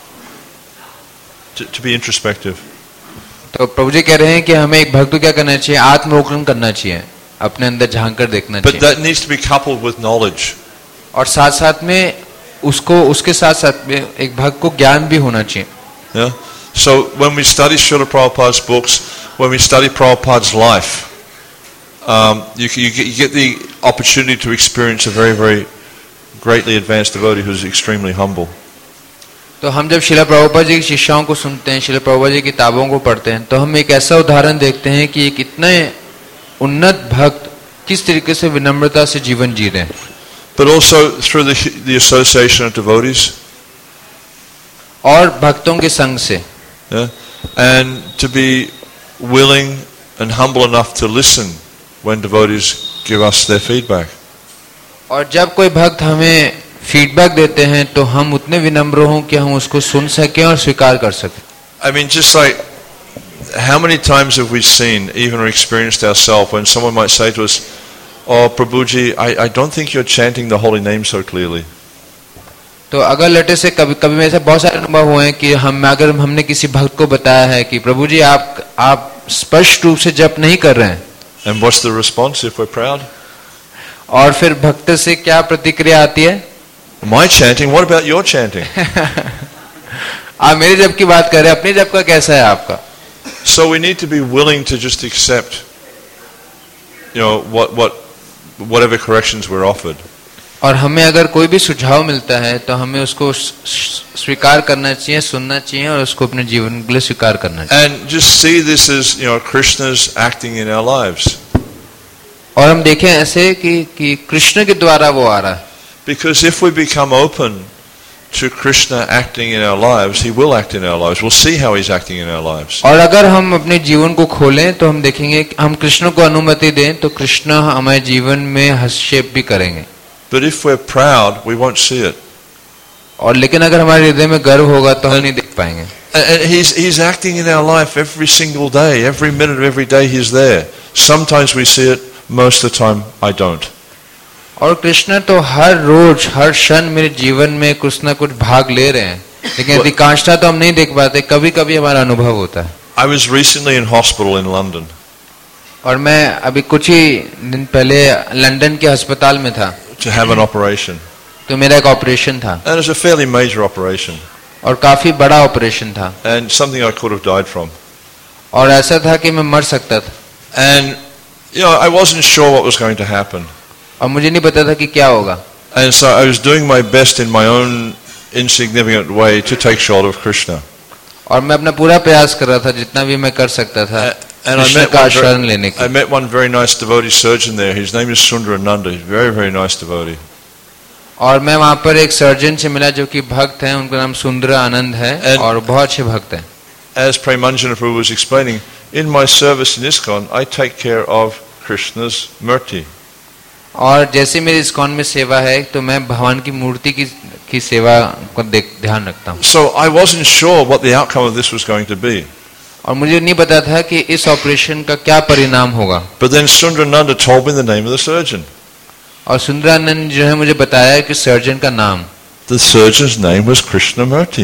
To be introspective. तो प्रभु जी कह रहे हैं कि हमें एक भक्त को क्या करना चाहिए? आत्मोकलन करना चाहिए, अपने अंदर झांक कर देखना चाहिए। But that needs to be coupled with knowledge. और साथ साथ में उसके साथ साथ में एक भक्त को ज्ञान भी होना चाहिए। Yeah. So when we study Srila Prabhupada's books, when we study Prabhupada's life, you get the opportunity to experience a very, very greatly advanced devotee who's extremely humble. तो हम जब श्रील प्रभुपाद जी की शिष्याओं को सुनते हैं, श्रील प्रभुपाद जी की किताबों को पढ़ते हैं, तो हम एक ऐसा उदाहरण देखते हैं कि एक इतने उन्नत भक्त किस तरीके से विनम्रता से जीवन जी रहे हैं। But also through the association of devotees. और भक्तों के संग से। Yeah? And to be willing and humble enough to listen when devotees give us their feedback. और जब कोई भक्त हमें फीडबैक देते हैं तो हम उतने विनम्र हों कि हम उसको सुन सकें और स्वीकार कर सकें। I mean, just like how many times have we seen, even or experienced ourselves, when someone might say to us, "Oh, Prabhuji, I don't think you're chanting the holy name so clearly." तो अगर लटे से कभी में ऐसे बहुत सारे अनुभव हुए हैं कि अगर हमने किसी भक्त को बताया है कि प्रभु जी आप स्पष्ट रूप से जप नहीं कर रहे हैं। And what's the response if we're proud? और फिर भक्त से क्या प्रतिक्रिया आती है? My chanting, what about your chanting? आप मेरे जप की बात कर रहे हैं, अपने जप का कैसा है आपका? So we need to be willing to just accept, whatever corrections we're offered. और हमें अगर कोई भी सुझाव मिलता है तो हमें उसको स्वीकार करना चाहिए, सुनना चाहिए और उसको अपने जीवन के लिए स्वीकार करना चाहिए। And just see this as, Krishna's acting in our lives. और हम देखें ऐसे कि कृष्ण के द्वारा वो आ रहा है। Because if we become open to Krishna acting in our lives, he will act in our lives. We'll see how he's acting in our lives. और अगर हम अपने जीवन को खोलें तो हम देखेंगे कि हम कृष्ण को अनुमति दें तो कृष्ण हमारे जीवन में हस्तक्षेप भी करेंगे। But if we're proud, we won't see it. और लेकिन अगर हमारे हृदय में गर्व होगा तो हम नहीं देख पाएंगे। And he's acting in our life every single day, every minute of every day he's there. Sometimes we see it, most of the time I don't. और कृष्ण तो हर रोज हर क्षण मेरे जीवन में कुछ ना कुछ भाग ले रहे हैं, लेकिन अधिकांशतः तो हम नहीं देख पाते, कभी कभी हमारा अनुभव होता है। I was recently in hospital in London. और मैं अभी कुछ ही दिन पहले लंदन के अस्पताल में था। To have an operation. तो मेरा एक ऑपरेशन था। And it was a fairly major operation. और काफी बड़ा ऑपरेशन था। And something I could have died from. और ऐसा था कि मैं मर सकता था। And I wasn't sure what was going to happen. और मुझे नहीं पता था कि क्या होगा। And so I was doing my best in my own insignificant way to take shoulder of Krishna. और मैं अपना पूरा प्रयास कर रहा था जितना भी मैं कर सकता था कृष्ण का शरण लेने की। I met one very nice devotee surgeon there. His name is Sundarananda. He's a very, very nice devotee. और मैं वहाँ पर एक सर्जन से मिला जो कि भक्त हैं, उनका नाम सुंदर आनंद है और बहुत अच्छे भक्त हैं। As Premanjana Prabhu was explaining, in my service in ISKCON, I take care of Krishna's murti. और जैसे मेरी ISKCON में सेवा है तो मैं भगवान की मूर्ति की सेवा को ध्यान रखता हूँ। So I wasn't sure what the outcome of this was going to be. और मुझे नहीं पता था कि इस ऑपरेशन का क्या परिणाम होगा। But then Sundarananda told me the name of the surgeon. और सुंदरानंद जो है मुझे बताया कि सर्जन का नाम, The surgeon's name was Krishnamurti.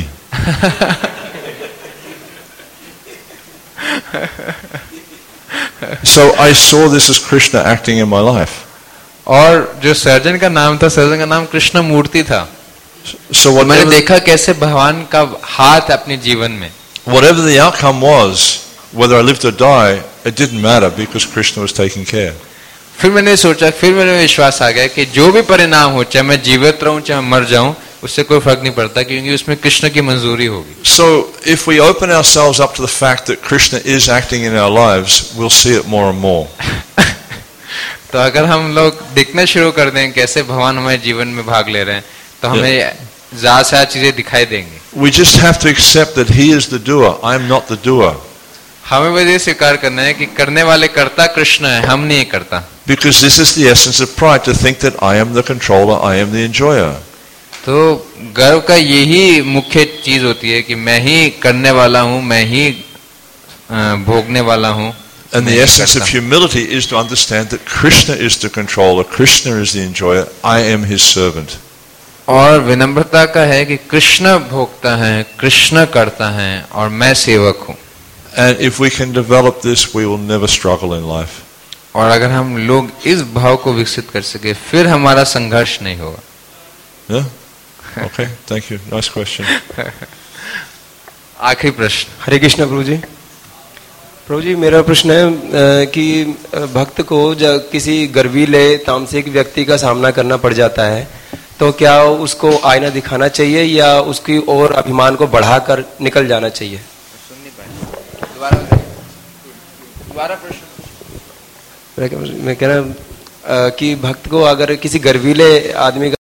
So I saw this as Krishna acting in my life. और जो सर्जन का नाम था, सर्जन का नाम कृष्ण मूर्ति था। So मैंने whatever, देखा कैसे भगवान का हाथ अपने जीवन में, whatever the outcome was, whether I lived or die, it didn't matter because Krishna was taking care. फिर मैंने सोचा, फिर मेरे विश्वास आ गया कि जो भी परिणाम हो, चाहे मैं जीवित रहूं चाहे मैं मर जाऊं, उससे कोई फर्क नहीं पड़ता क्योंकि उसमें कृष्ण की मंजूरी होगी। So if we open ourselves up to the fact that Krishna is acting in our lives, we'll see it more and more. तो अगर हम लोग देखना शुरू कर दें कैसे भगवान हमारे जीवन में भाग ले रहे हैं, तो हमें ज्यादा से ज्यादा चीजें दिखाई देंगी। We just have to accept that He is the doer. I am not the doer. हमें बस ये स्वीकार करना है कि करने वाले कर्ता कृष्ण है, हम नहीं करता। Because this is the essence of pride, to think that I am the controller, I am the enjoyer. तो गर्व का यही मुख्य चीज होती है कि मैं ही करने वाला हूँ, मैं ही भोगने वाला हूँ। And the essence of humility is to understand that Krishna is the controller, Krishna is the enjoyer, I am His servant. और विनम्रता का है कि कृष्ण भोगता है, कृष्ण करता है और मैं सेवक हूँ। And if we can develop this, we will never struggle in life. और अगर हम लोग इस भाव को विकसित कर सके, फिर हमारा संघर्ष नहीं होगा। Yeah? Okay, thank you. Nice question. आखिरी प्रश्न। हरे कृष्ण प्रभु जी। प्रभु जी, मेरा प्रश्न है कि भक्त को जब किसी गर्वीले तामसिक व्यक्ति का सामना करना पड़ जाता है, तो क्या उसको आईना दिखाना चाहिए या उसकी और अभिमान को बढ़ाकर निकल जाना चाहिए? दोबारा प्रश्न। मैं कह रहा कि भक्त को अगर किसी गर्वीले आदमी